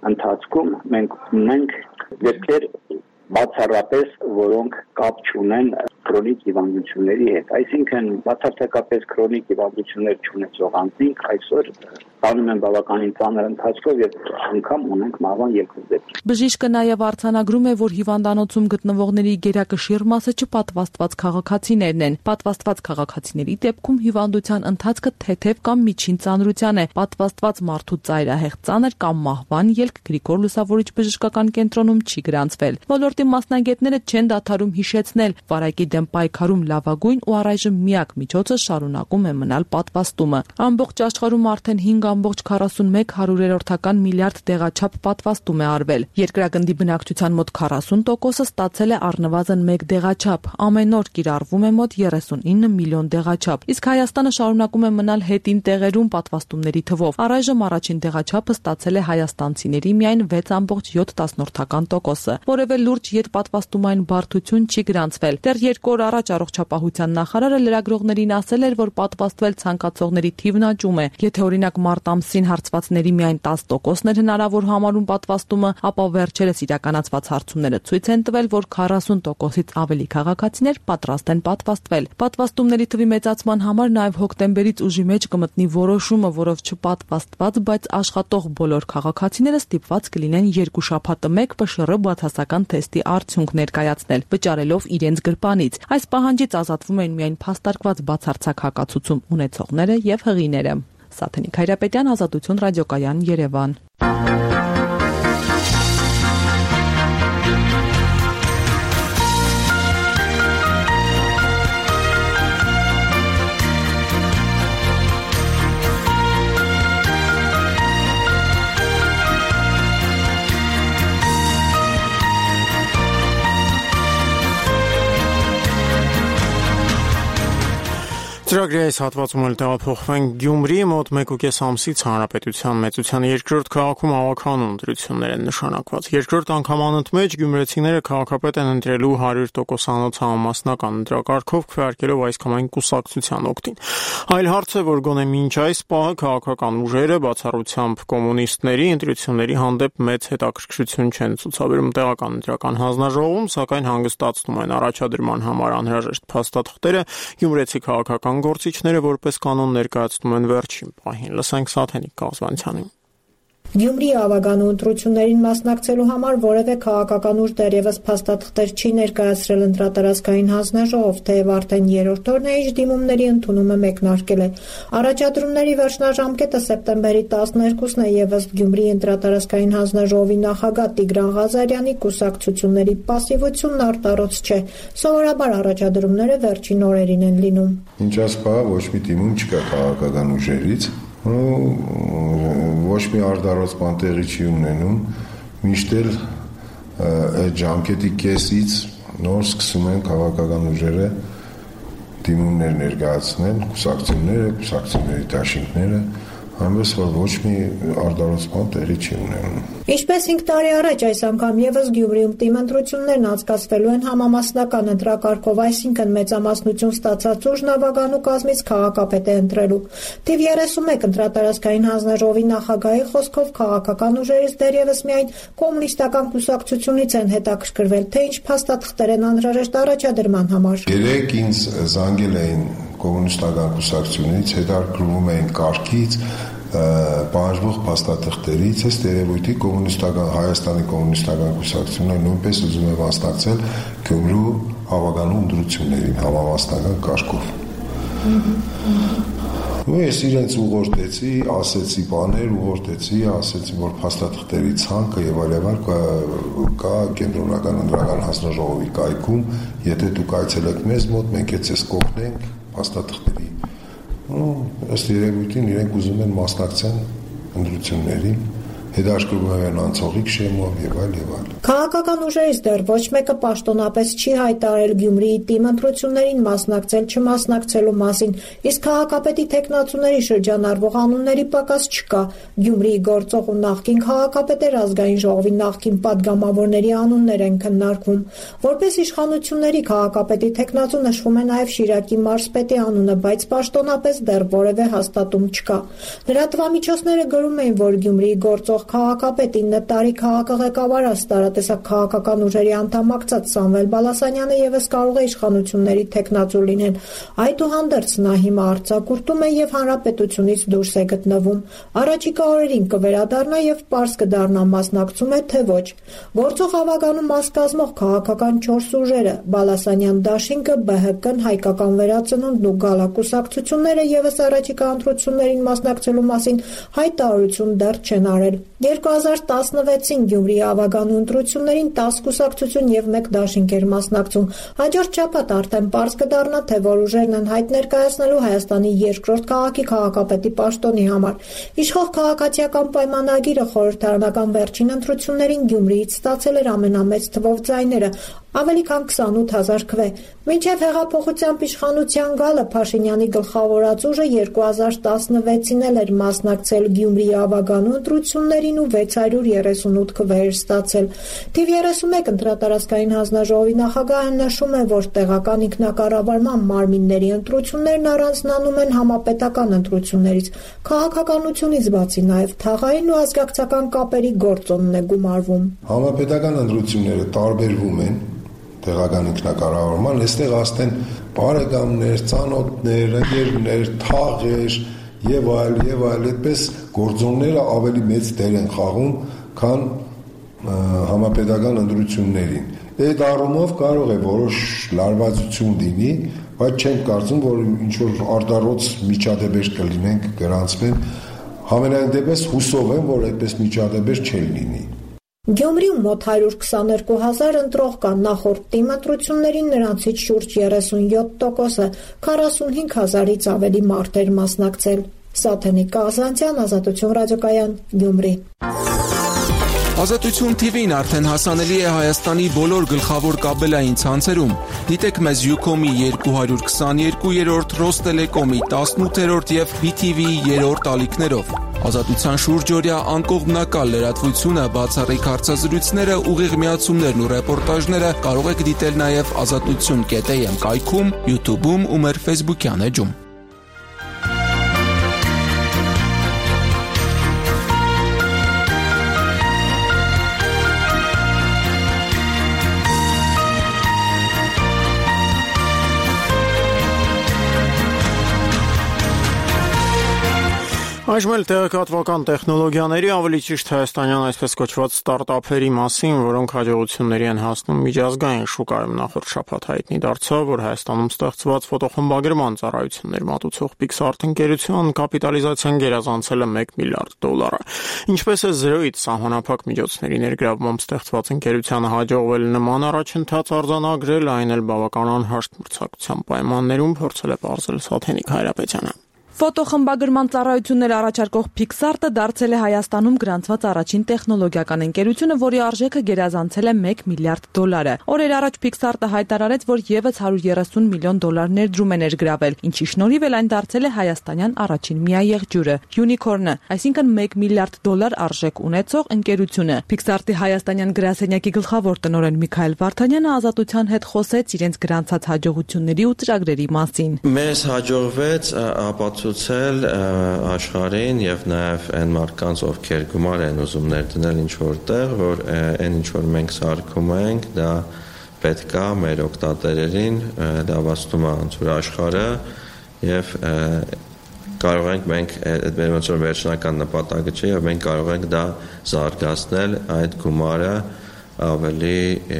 ընթացքում մենք ունենք դեպքեր բացառապես, որոնք կապ չունեն քրոնիկ հիվանդությունների հետ։ Այսինքն, բացարձակապես քրոնիկ հիվանդություններ չունեցող անձինք այսօր տանում են բավականին ծանր ընթացքով եւ անգամ ունենք մահվան երկու դեպք։
Բժիշկը նաեւ արձանագրում է, որ հիվանդանոցում գտնվողների գերակշիռ մասը չպատվաստված քաղաքացիներն են։ Պատվաստված քաղաքացիների դեպքում հիվանդության ընթացքը թեթև կամ միջին ծանրության է, պատվաստված մարդու ծայրահեղ ծանր կամ մահվան ելք Գրիգոր Լուսավորիչ բժշկական կենտրոնում չի գրանցվել։ Ոլորտի մասնագետները չեն դադարում հիշեցնել, վարակի դեմ պայքարում լավագույն ու առայժմ միակ միջոցը շարունակում է մնալ պատվաստումը։ Ամբողջ աշխարհում արդեն հինգ ամբողջ քառասունմեկ հարյուրերորդական միլիարդ տեղաչափ պատվաստում է արվել։ Երկրագնդի բնակչության մոտ քառասուն տոկոսը ստացել է առնվազն մեկ դեղաչափ։ Ամեն օր կիրառվում է մոտ երեսունինը միլիոն դեղաչափ։ Իսկ Հայաստանը շարունակում է մնալ հետին տեղերում պատվաստումների թվով։ Առայժմ առաջին դեղաչափը ստացել է հայաստանցիների միայն վեց ամբողջ յոթ տոկոսը։ Որևէ լուրջ ետպատվաստումային բարդություն չի գրանցվել։ Դեռ երկու օր առաջ առողջապահության նախարարը լրագրողներին ասել էր, որ պատվաստվել ցանկացողների թիվն աճում է։ Եթե օրինակ մարտ ամսին հարցվածների միայն տասը տոկոսն էր հնարավոր համարում պատվաստումը, ապա վերջերս իրականացված հարցումները ցույց են տվել, որ քառասուն տոկոսից ավելի քաղաքացիներ պատրաստ են պատվաստվել։ Պատվաստումների թվի մեծացման համար նաև հոկտեմբերից ուժի մեջ կմտնի որոշումը, որով չպատվաստված, բայց աշխատող բոլոր քաղաքացիները ստիպված կլինեն երկու շաբաթը մեկ ՊՇՌ բացասական թեստի արդյունք ներկայացնել, վճարելով իրենց գրպանից։ Այս պահանջից ազատվում են միայն փաստարկված բացարձակ հակացուցում ունեցողները եւ հղիները։ Սաթենիկ Հայրապետյան, Ազատություն ռադիոկայան, Երևան։
Ծրագրի այս հատվածում էլ տեղափոխվենք Գյումրի, մոտ մեկ ու կես ամսից Հանրապետության մեծության երկրորդ քաղաքում հավաքանուն ընտրություններ են նշանակված։ Երկրորդ անգամ անընդմեջ գյումրեցիները քաղաքապետ են ընտրելու հարյուր տոկոսանոց համամասնական ընտրակարգով քվեարկելով այսքանային կուսակցության օգտին։ Այլ հարց է, որ գոնե մինչ այս պահը քաղաքական ուժերը բացառությամբ կոմունիստների ընտրությունների հանդեպ մեծ հետաքրքրություն չեն ցուցաբերում տեղական ընտրական հանձնաժողովում, սակայն հանգստացնում են առաջադրման համար անհրաժեշտ փաստաթղթերը գյումրեցի քաղաքական գործիչները որպես կանոն ներկայացնում են վերջին պահին։ Լսենք Սաթենիկ Կազվանցյանին։
Գյումրիի ավագանու ընտրություններին մասնակցելու համար որևէ քաղաքական ուժ դեռևս փաստաթղթեր չի ներկայացրել ընտրատարածքային հանձնաժողով, թեև արդեն երրորդ օրն է, ինչ դիմումների ընդունումը մեկնարկել է։ Առաջադրումների վերջնաժամկետը սեպտեմբերի տասներկուսն է եւ ըստ Գյումրիի ընտրատարածքային հանձնաժողովի նախագահ Տիգրան Ղազարյանի կուսակցությունների պասիվությունն արտառոց չէ։ Սովորաբար առաջադրումները վերջին օրերին են լինում։
Ինչ ասպա ոչ մի դիմում չկա քաղաքական ուժերից։ Ոչ մի արդարացման տեղի չի ունենում, միշտ էլ այդ ժամկետի կեսից նոր սկսում են քաղաքական ուժերը դիմումներ ներկայացնել, կուսակցությունները, կուսակցությունների դաշինքները, այնպես որ ոչ մի արդարացման տեղի չի ունենում։
Ինչպես հինգ տարի առաջ այս անգամ եւս Գյումրիում թիմ ընտրություններն անցկացվելու են համամասնական ընտրակարգով, այսինքն մեծամասնություն ստացած ուժն ավագանու կազմից քաղաքապետ է ընտրելու։ Թիվ երեսունմեկ ընտրատարածքային հանձնաժողովի նախագահի խոսքով քաղաքական ուժերից դեռևս միայն կոմունիստական կուսակցությունից են հետաքրքրվել, թե ինչ փաստաթղթեր են անհրաժեշտ առաջադրման համար։
Երեք ինձ զանգել էին կոմունիստական կուսակցությունից, հետաքրքրվում էին կարգից, պահանջվող փաստաթղթերից, ըստ երևույթի կոմունիստական Հայաստանի կոմունիստական կուսակցությունը նույնպես ուզում է մասնակցել Գյումրու ավագանու ընտրություններին համամասնական կարգով։ Ու ես իրենց ուղղորդեցի, ասեցի բաներ, ուղղորդեցի, ասեցի, որ փաստաթղթերի ցանկը եւ այլ այլ կա կենտրոնական ընտրական հանձնաժողովի կայքում, եթե դուք այցելեք մեզ մոտ, մենք էս կօգնենք փաստաթղթերի։ Ու ըստ երևույթին իրենք ուզում են մասնակցեն ընտրություններին, հետաքրքրվում են անցողիկ շեմով եւ այլ եւ այլ։
Քաղաքական ուժերից դեռ ոչ մեկը պաշտոնապես չի հայտարարել Գյումրիի թիմ ընտրություններին մասնակցել չմասնակցելու մասին, իսկ քաղաքապետի տեխնացուների շրջանառվող անունների պակաս չկա։ Գյումրիի գործող ու նախկին քաղաքապետեր ազգային ժողովի նախկին падգամավորների անուններ են քննարկվում։ Որպես իշխանությունների քաղաքապետի տեխնացու նշվում է նաև Շիրակի մարզպետի անունը, բայց պաշտոնապես դեռ որևէ հաստատում չկա։ Լրատվամիջոցները գրում էին, որ Գյումրիի գործող գործող քաղաքապետ ինը տարի քաղաքղեկավար տարատեսակ քաղաքական ուժերի անդամակցած Սամվել Բալասանյանը եւս կարող է իշխանությունների թեկնածու լինել։ Այդուհանդերձ նա հիմա արձակուրդում է եւ հանրապետությունից դուրս է գտնվում։ Առաջիկա օրերին կվերադառնա եւ պարզ կդառնա մասնակցում է թե ոչ։ Գործող ավագանում մաս կազմող քաղաքական չորս ուժերը՝ Բալասանյան դաշինքը, Բ Հ Կն, Հայկական վերածնունդն ու Գալա կուսակցությունները եւս առաջիկա ընտրություններին մասնակցելու մասին հայտարարություն դեռ չեն արել։ երկու հազար տասնվեցին Գյումրիի ավագանու ընտրություններին տասը կուսակցություն եւ մեկ դաշինք էր մասնակցում։ Հաջորդ շաբաթ արդեն պարզ կդառնա, թե որ ուժերն են հայտ ներկայացնելու Հայաստանի երկրորդ քաղաքի քաղաքապետի պաշտոնի համար։ Իշխող քաղաքացիական պայմանագիրը խորհրդարանական վերջին ընտրություններին Գյումրիից ստացել էր ամենամեծ թվով ձայները՝ ավելի քան քսանութ հազար քվե։ Մինչև հեղափոխությամբ իշխանության գալը Փաշինյանի գլխավորած ուժը երկու հազար տասնվեցին էլ էր մասնակցել Գյումրիի ավագանու ընտրություններին ու վեց հարյուր երեսունութ քվե էր ստացել։ Թիվ երեսունմեկ ընտրատարածքային հանձնաժողովի նախագահը նշում է, որ տեղական ինքնակառավարման մարմինների ընտրություններն առանձնանում են համապետական ընտրություններից։ Քաղաքականությունից բացի նաև թաղային ու ազգակցական կապերի գործոնն է գումարվում։
Համապետական ընտրությունները տարբերվում են տեղական ինքնակառավարման, այստեղ աստեն բարեկամներ, ծանոթներ, ընկերներ, թաղեր եւ այլ եւ այլ այդպես գործոնները ավելի մեծ դեր են խաղում, քան համապետական ընտրություններին։ Այդ առումով կարող է որոշ լարվածություն լինի, բայց չեմ կարծում, որ ինչ որ արդարոց միջադեպեր կլինենք, գրանցվեն։ Համենայն դեպս հուսով եմ, որ այդպես միջադեպեր չեն լինի։
Գյումրիում մոտ հարյուր քսաներկու հազար ընտրող կան, նախորդ թիմ ընտրություններին նրանցից շուրջ երեսունյոթ տոկոսը, քառասունհինգ հազարից ավելի մարդ էր մասնակցել։ Սաթենիկ Կաղզանցյան, Ազատություն ռադիոկայան, Գյումրի։
Ազատություն թիվին արդեն հասանելի է Հայաստանի բոլոր գլխավոր կաբելային ցանցերում։ Դիտեք մեզ Յուքոմի երկու հարյուր քսաներկուերորդ, Ռոստելեկոմի տասնութերորդ եւ Բի Թի Վիի երրորդ ալիքներով։ Ազատության շուրջօրյա անկողմնակալ լրատվությունը, բացառիկ հարցազրույցները, ուղիղ միացումներն ու ռեպորտաժները կարող եք դիտել նաև ազատություն կետ էյ էմ կայքում, YouTube-ում ու մեր Facebook-յան էջում։
Այժմ էլ տեղեկատվական տեխնոլոգիաների, ավելի ճիշտ հայաստանյան այսպես կոչված ստարտափերի մասին, որոնք հաջողությունների են հասնում միջազգային շուկայում։ Նախորդ շաբաթ հայտնի դարձավ, որ Հայաստանում ստեղծված ֆոտոխմբագրման ծառայություններ մատուցող PixArt ընկերության կապիտալիզացիան գերազանցել է մեկ միլիարդ դոլարը։ Ինչպես է զրոյից սահմանափակ միջոցների ներգրավմամբ ստեղծված ընկերությանը հաջողվել նման առաջընթաց արձանագրել, այն էլ բավական անհաշտ մրցակցության պայմաններում, փորձել է պարզել Սաթենիկ Հայրապետյանը։
Ֆոտոխմբագրման ծառայություններ առաջարկող PixArt-ը դարձել է Հայաստանում գրանցված առաջին տեխնոլոգիական ընկերությունը, որի արժեքը գերազանցել է մեկ միլիարդ դոլարը։ Օրեր առաջ PixArt-ը հայտարարեց, որ եւս հարյուր երեսուն միլիոն դոլար ներդրում է ներգրավել, ինչի շնորհիվ էլ այն դարձել է հայաստանյան առաջին միաեղջյուրը, Unicorn-ը, այսինքն մեկ միլիարդ դոլար արժեք ունեցող ընկերությունը։ PixArt-ի հայաստանյան գրասենյակի գլխավոր տնօրեն Միքայել Վարդանյանը Ազատության հետ խոսեց իրենց գրանցած հաջողությունների ու ծրագրերի մասին։
Մեզ հաջողվեց ապացուցել աշխարհին եւ նաեւ այն մարդկանց, ովքեր գումար են ուզում ներդնել ինչ որտեղ, որ այն ինչ որ մենք սարքում ենք, դա պետք է մեր օգտատերերին լավացնում է անցուր աշխարհը եւ կարող ենք մենք այդ մեր ոնց որ վերջնական նպատակը չէ, եւ մենք կարող ենք դա զարգացնել այդ գումարը ավելի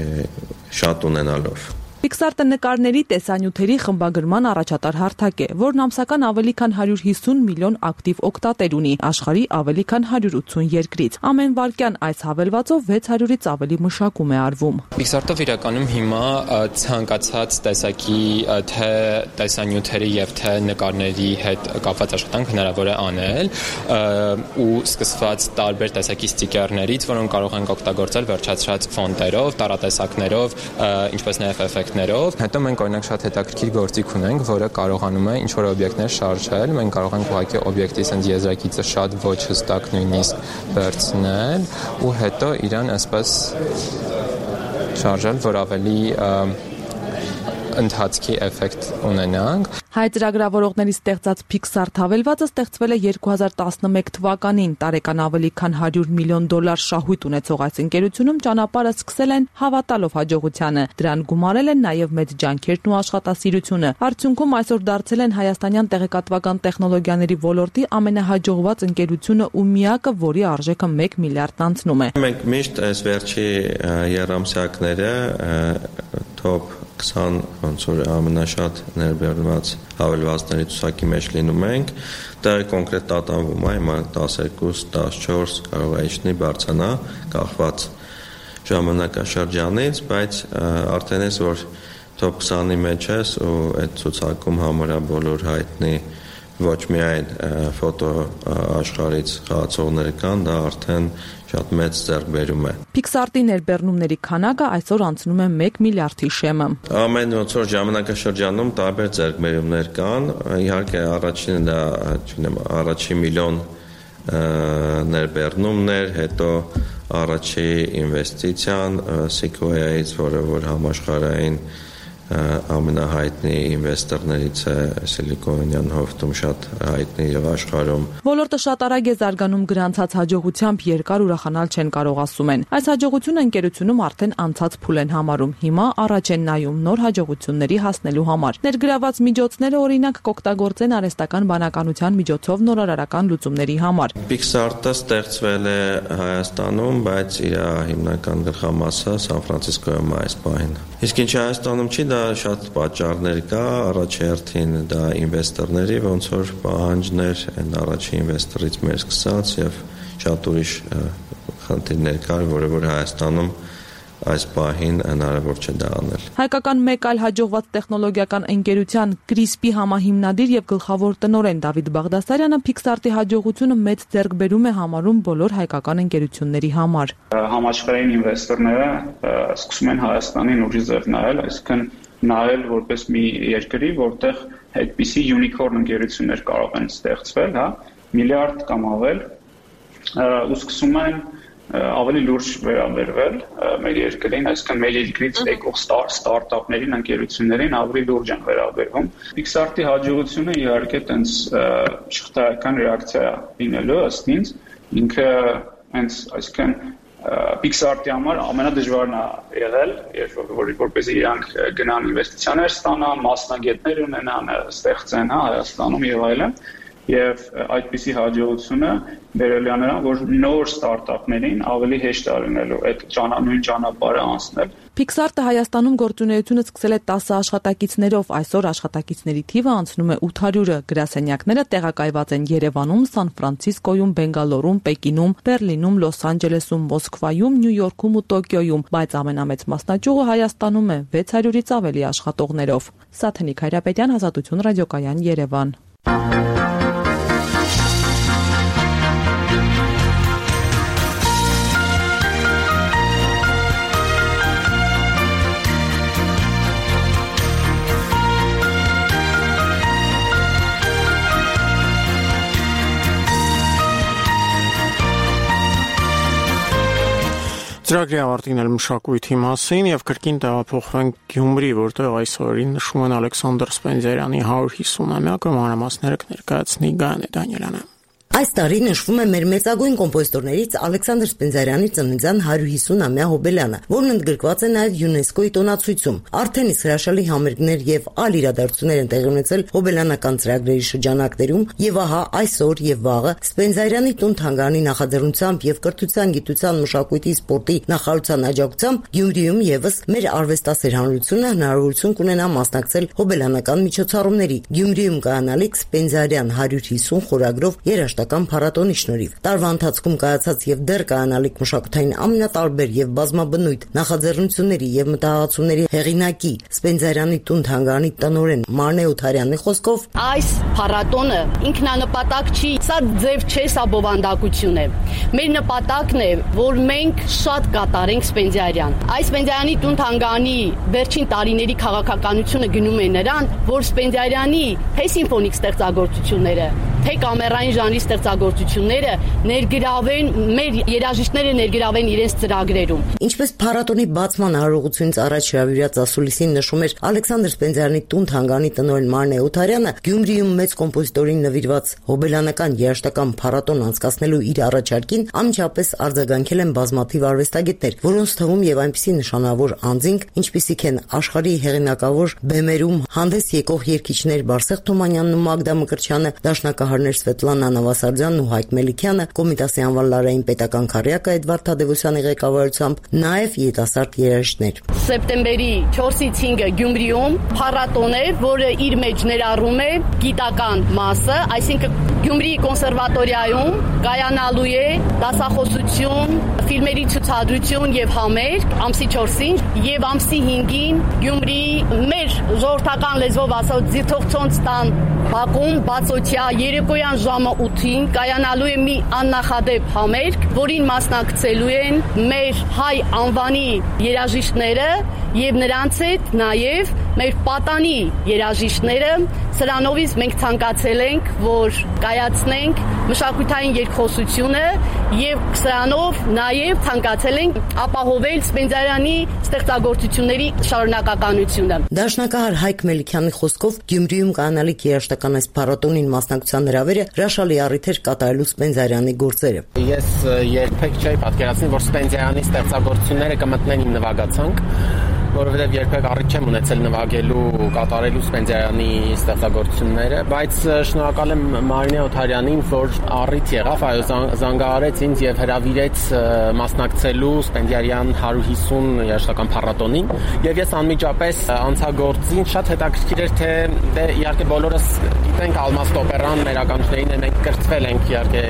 շատ ունենալով։
PixArt-ը նկարների, տեսանյութերի խմբագրման առաջատար հարթակ է, որն ամսական ավելի քան հարյուր հիսուն միլիոն ակտիվ օգտատեր ունի, աշխարհի ավելի քան հարյուր ութսուն երկրից։ Ամեն վայրկյան այս հավելվածով վեց հարյուրից ավելի մշակում է արվում։
PixArt-ով իրականում հիմա ցանկացած տեսակի թե տեսանյութերի եւ թե նկարների հետ կապված աշխատանք հնարավոր է անել ու սկսված տարբեր տեսակի ստիկերներից, որոնք կարող ենք օգտագործել վերջացրած ֆոնտերով, տարատեսակներով, ինչպես նաեւ էֆեկտ ներով։ Հետո մենք օրինակ շատ հետաքրքիր գործիք ունենք, որը կարողանում է ինչ-որ օբյեկտներ շարժել։ Մենք կարող ենք ուղղակի օբյեկտի sense եզրակիցը շատ ոչ հստակ նույնիսկ վերցնել ու հետո իրան այսպես շարժել, որ ավելի ընթացքի էֆեկտ ունենանք։
Հայ ծրագրավորողների ստեղծած Pixart հավելվածը ստեղծվել է երկու հազար տասնմեկ թվականին։ Տարեկան ավելի քան հարյուր միլիոն դոլար շահույթ ունեցող այս ընկերությունում ճանապարհը սկսել են հավատալով հաջողությանը։ Դրան գումարել են նաև մեծ ջանքերն ու աշխատասիրությունը։ Արդյունքում այսօր դարձել են հայաստանյան տեղեկատվական տեխնոլոգիաների ոլորտի ամենահաջողված ընկերությունը ու միակը, որի արժեքը մեկ միլիարդ անցնում է։
Մենք միշտ այս վերջի երամսյակները top քսան ոնց որ ամենաշատ ներբեռնված հավելվածների ցուցակի մեջ լինում ենք, դա կոնկրետ տատանվում է, հիմա տասներկու, տասնչորս կարող է իջնի բարձրանա, կախված ժամանակաշրջանից, բայց արդեն էս որ top քսանի մեջ ես ու այդ ցուցակում համարյա բոլոր հայտնի ոչ միայն ֆոտո աշխարհից խաղացողներ կան, դա արդեն շատ մեծ ձեռքբերում է։
Pixart-ի ներբեռնումների քանակը այսօր անցնում է մեկ միլիարդի շեմը։
Ամեն ոնց որ ժամանակաշրջանում տարբեր ձեռքբերումներ կան, իհարկե առաջինը դա, չունեմ, առաջի միլիոն ներբեռնումներ, հետո առաջի ինվեստիցիան Sequoia-ից, որը որ համաշխարհային ամենահայտնի ինվեստորներից է Սիլիկոնյան հովտում շատ հայտնի եւ աշխարհում։
Ոլորտը շատ արագ է զարգանում գրանցած հաջողությամբ երկար ուրախանալ չեն կարող ասում են։ Այս հաջողությունը ընկերությունում արդեն անցած փուլ են համարում։ Հիմա առաջ են նայում նոր հաջողությունների հասնելու համար։ Ներգրաված միջոցները օրինակ կօգտագործեն արհեստական բանականության միջոցով նորարարական լուծումների համար։
Pixart-ը ստեղծվել է Հայաստանում, բայց իր հիմնական գլխամասը Սան Ֆրանցիսկոյում է այս պահին։ Իսկ ինչ Հայաստանում չի, դա շատ պատճառներ կա, առաջերտին դա ինվեստորների ոնց որ պահանջներ են առաջի ինվեստորից մեր սկսած եւ շատ ուրիշ խնդիրներ կար, որը որ Հայաստանում այս պահին հնարավոր չէ դա անել։
Հայկական մեկ այլ հաջողված տեխնոլոգիական ընկերության Crisp-ի համահիմնադիր եւ գլխավոր տնօրեն Դավիթ Բաղդասարյանը Pixart-ի հաջողությունը մեծ ձեռքբերում է համարում բոլոր հայկական ընկերությունների համար։
Համաշխարհային ինվեստորները սկսում են Հայաստանին ուժի ձև նայել, այսինքն նայել որպես մի երկրի, որտեղ այդպիսի unicorn ընկերություններ կարող են ստեղծվել, հա, միլիարդ կամ ավել, ու սկսում են ավելի լուրջ վերաբերվել մեր երկրին, այսինքն մեր երկրից եկող ստարտափներին, ընկերություններին ավելի լուրջ են վերաբերվում։ Pixart-ի հաջողությունը իհարկե տենց շղթայական ռեակցիա է լինելու ըստ ինձ, ինքը հենց այսինքն Pixart-ի համար ամենադժվարն է եղել, երբ որ որպեսզի իրանք գնան ինվեստիցիաներ ստանան, մասնագետներ ունենան, ստեղծեն, հա, Հայաստանում եւ այլն։ Եվ այդպիսի հաջողությունը բերել է նրան, որ նոր ստարտափներին ավելի հեշտ է լինելու այդ նույն ճանապարհը անցնել։
Pixart-ը Հայաստանում գործունեությունը սկսել է տասը աշխատակիցներով, այսօր աշխատակիցների թիվը անցնում է ութ հարյուրը։ Գրասենյակները տեղակայված են Երևանում, Սան Ֆրանցիսկոյում, Բենգալորում, Պեկինում, Բերլինում, Լոս Անջելեսում, Մոսկվայում, Նյու Յորքում ու Տոկիոյում, բայց ամենամեծ մասնաճյուղը Հայաստանում է վեց հարյուրից ավելի աշխատողներով։ Սաթենիկ Հայրապետյան, Ազատություն ռադիոկայան, Երևան։
Ծրագրի ավարտին էլ մշակույթի մասին եւ կրկին տեղափոխվենք Գյումրի, որտեղ այսօրին նշում են Ալեքսանդր Սպենդիարյանի հարյուր հիսունամյակը, մանրամասները կներկայացնի Գայանե Դանիելյանը։
Այս տարի նշվում է մեր մեծագույն կոմպոզիտորներից Ալեքսանդր Սպենդիարյանի ծննդյան հարյուր հիսունամյա հոբելյանը, որն ընդգրկված է նաև ՅՈՒՆԵՍԿՕ-ի տոնացույցում։ Արդեն իսկ հրաշալի համերգներ եւ այլ իրադարձություններ են տեղի ունեցել հոբելյանական ծրագրերի շրջանակներում, եւ ահա այսօր եւ վաղը Սպենդիարյանի տուն-թանգարանի նախաձեռնությամբ եւ Կրթության, Գիտության, Մշակույթի, Սպորտի նախարարության աջակցությամբ Գյումրիում եւս մեր արվեստասեր հանրությունը հնարավորություն կունենա մասնակցել հոբելյանական միջոցառումների։ Գյումրիում կայանալիք Սպենդիարյան հարյուր հիսուն խորագրով երաժշտական փառատոնի շնորհիվ։ Տարվա ընթացքում կայացած եւ դեռ կայանալիք մշակութային ամենատարբեր եւ բազմաբնույթ նախաձեռնությունների եւ մտահղացումների հեղինակի Սպենդիարյանի տուն-թանգարանի տնօրեն Մարնե Օթարյանի խոսքով
այս փառատոնը ինքնանպատակ չի, սա ձև չէ, սա բովանդակություն է։ Մեր նպատակն է, որ մենք շատ կատարենք Սպենդիարյան։ Այս Սպենդիարյանի տուն-թանգարանի վերջին տարիների քաղաքականությունը գնում է նրան, որ Սպենդիարյանի թե սիմֆոնիկ ստեղծագործությունները, թե կամերային ժանրի ստեղծագործությունները ներգրավեն մեր երաժիշտները ներգրավեն իրենց ծրագրերում։
Ինչպես փառատոնի բացման արարողությունից առաջ հրավիրած ասուլիսին նշում էր Ալեքսանդր Սպենդիարյանի տուն թանգարանի տնօրեն Մարնե Օթարյանը, Գյումրիում մեծ կոմպոզիտորին նվիրված հոբելյանական երաժշտական փառատոն անցկացնելու իր առաջարկին անմիջապես արձագանքել են բազմաթիվ արվեստագետներ, որոնց թվում եւ այնպիսի նշանավոր անձինք, ինչպիսիք են աշխարհի հեղինակավոր բեմերում հանդես եկող երգիչներ Բարսեղ Թումանյանն ու Մագդա Մկրտչյանը, դաշնակահարներ Սվետլանա Նավասարդյանն ու Հայկ Մելիքյանը, Կոմիտասի անվան Լարային պետական քարյակը Էդվարդ Թադևոսյանի ղեկավարությամբ, նաեւ երիտասարդ երաժիշտներ։
Սեպտեմբերի չորսից հինգը Գյումրիում փառատոն է, որը իր մեջ ներառում է գիտական մասը, այսինքն Գյումրիի կոնսերվատորիայում կայանալու է դասախոսություն, ֆիլմերի ցուցադրություն եւ համերգ ամսի չորսին եւ ամսի հինգին Գյումրիի մեր ժողովրդական լեզվով ասած ձիթողցոնց տան բակում բացօթյա երեկոյան ժամը ութին կայանալու է մի աննախադեպ համերգ, որին մասնակցելու են մեր հայ անվանի երաժիշտները եւ նրանց հետ նաեւ մեր պատանի երաժիշտները։ Սրանովից մենք ցանկացել ենք, որ կայացնենք մշակութային երկխոսությունը եւ սրանով նաեւ ցանկացել ենք ապահովել Սպենդիարյանի ստեղծագործությունների շարունակականությունը։
Դաշնակահար Հայկ Մելիքյանի խոսքով Գյումրիում կանալիք երաժշտական այս փառատոնին մասնակցության հրավերը հրաշալի առիթ էր կատարելու Սպենդիարյանի գործերը։
Ես երբեք չէի պատկերացնի, որ Սպենդիարյանի ստեղծագործությունները կմտնեն իմ նվագացանք, որովհետև երբեք առիթ չեմ ունեցել նվագելու, կատարելու Սպենդիարյանի ստեղծագործությունները, բայց շնորհակալ եմ Մարինե Օթարյանին, որ առիթ եղավ, այո, զանգահարեց ինձ եւ հրավիրեց մասնակցելու Սպենդիարյան հարյուր հիսուն երաժշտական փառատոնին, եւ ես անմիջապես անցագործին շատ հետաքրքիր էր, թե դե իհարկե բոլորս գիտենք Ալմաստ օպերան մեր ականջներին է, մենք կրթվել ենք իհարկե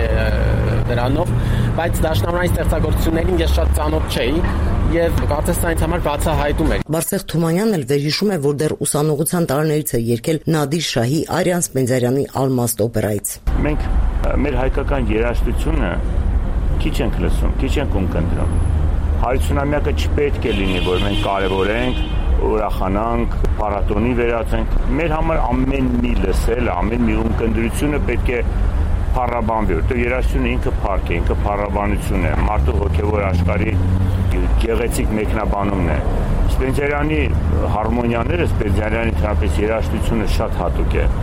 դրանով, բայց դաշնամուրային ստեղծագործություններին ես շատ ծանոթ չէի եւ կարծես դա ինձ համար բացահայտում էր։
Բարսեղ Թումանյանն էլ վերհիշում է, որ դեռ ուսանողության տարիներից է երգել Նադիր Շահի Արիան Սպենդիարյանի Ալմաստ օպերայից։
Մենք մեր հայկական երաժշտությունը քիչ ենք լսում, քիչ ենք ունկնդրում։ Հարյուրամյակը չպետք է լինի, որ մենք կարևորենք, ուրախանանք, փառատոնի վերածենք։ Մեր համար ամեն մի լսելը, ամեն մի ունկնդրությունը պետք է փառաբանվի, որտեղ երաժշտությունը ինքը փառք է, ինքը փառաբանություն է, մարդու հոգևոր աշխարհի գեղեցիկ մեկնաբանումն է։ Սպենդիարյանի հարմոնիաները, Սպենդիարյանի թրապեզ երաժշտությունը շատ հատուկ է։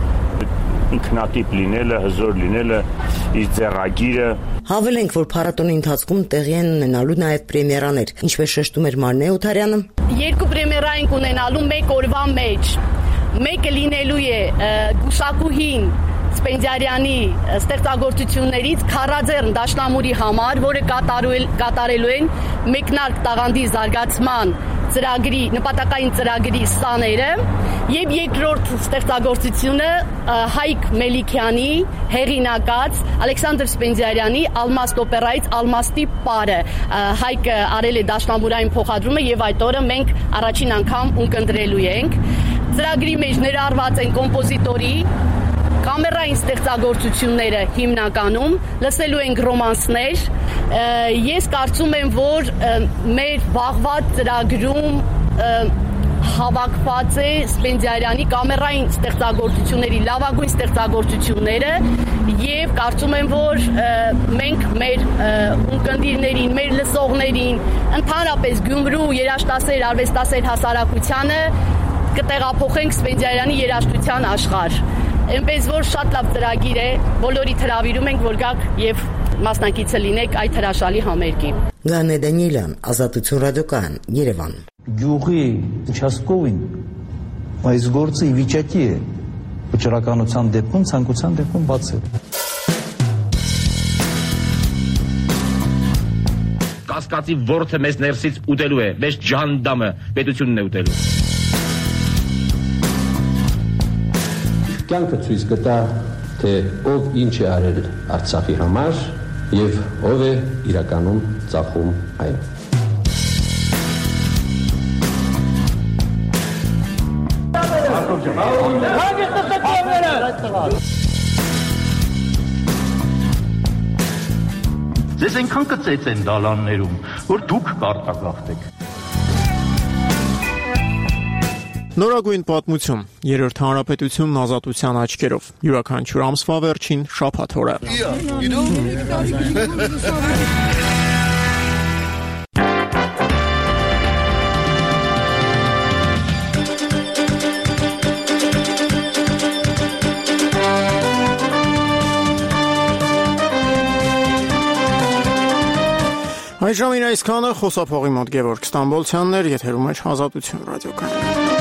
Ինքնատիպ լինելը, հզոր լինելը, իր ձեռագիրը։
Հավելենք, որ փառատոնի ընթացքում տեղի են ունենալու նաև պրեմիերաներ, ինչպես շեշտում էր Մարնե Օթարյանը։
Երկու պրեմիերա ենք ունենալու մեկ օրվա մեջ։ Մեկը լինելու է գուշակուհին Սպենդիարյանի ստեղծագործություններից Քարաձեռն դաշնամուրի համար, որը կատարելու են մեկնարկ տաղանդի զարգացման ծրագրի, նպատակային ծրագրի սաները, եւ երկրորդ ստեղծագործությունը Հայկ Մելիքյանի հեղինակած Ալեքսանդր Սպենդիարյանի Ալմաստ օպերայից Ալմաստի պարը։ Հայկը արել է դաշնամուրային փոխադրումը եւ այդ օրը մենք առաջին անգամ ունկնդրելու ենք։ Ծրագրի մեջ ներառված են կոմպոզիտորի կամերային ստեղծագործությունները հիմնականում, լսելու ենք ռոմանսներ։ Ես կարծում եմ, որ մեր վաղվա ծրագրում հավաքված է Սպենդիարյանի կամերային ստեղծագործությունների լավագույն ստեղծագործությունները եւ կարծում եմ, որ մենք մեր ունկնդիրներին, մեր լսողներին, ընդհանրապես Գյումրու երաժշտասեր, արվեստասեր հասարակությանը կտեղափոխենք Սպենդիարյանի երաժշտության աշխարհ։ Այնպես որ շատ լավ ծրագիր է, բոլորիդ հրավիրում ենք, որ գաք եւ մասնակիցը լինեք այդ հրաշալի համերգի։
Գանե Դանիելյան, Ազատություն ռադիոկայան, Երևան։
Գյուղի участковին այս գործը ի վիճակի է վճռականության դեպքում, ցանկության դեպքում բացել։
Կասկածի ворթը մեզ ներսից ուտելու է, մեզ ջանդամը պետությունն է ուտելու։
Կյանքը ցույց կտա, թե ով ինչ է արել Արցախի համար եւ ով է իրականում ծախում այն։
Ձեզ այնքան կծեց են դալաններում, որ դուք կարտագաղթեք։
Նորագույն պատմություն. Երրորդ հանրապետությունն ազատության աչքերով։ Յուրաքանչյուր ամսվա վերջին շաբաթ օրը։ Այժմին այսքանը խոսափողի մոտ Գևորգ Ստամբոլցյանն էր, եթերում է Ազատություն ռադիոկայանը։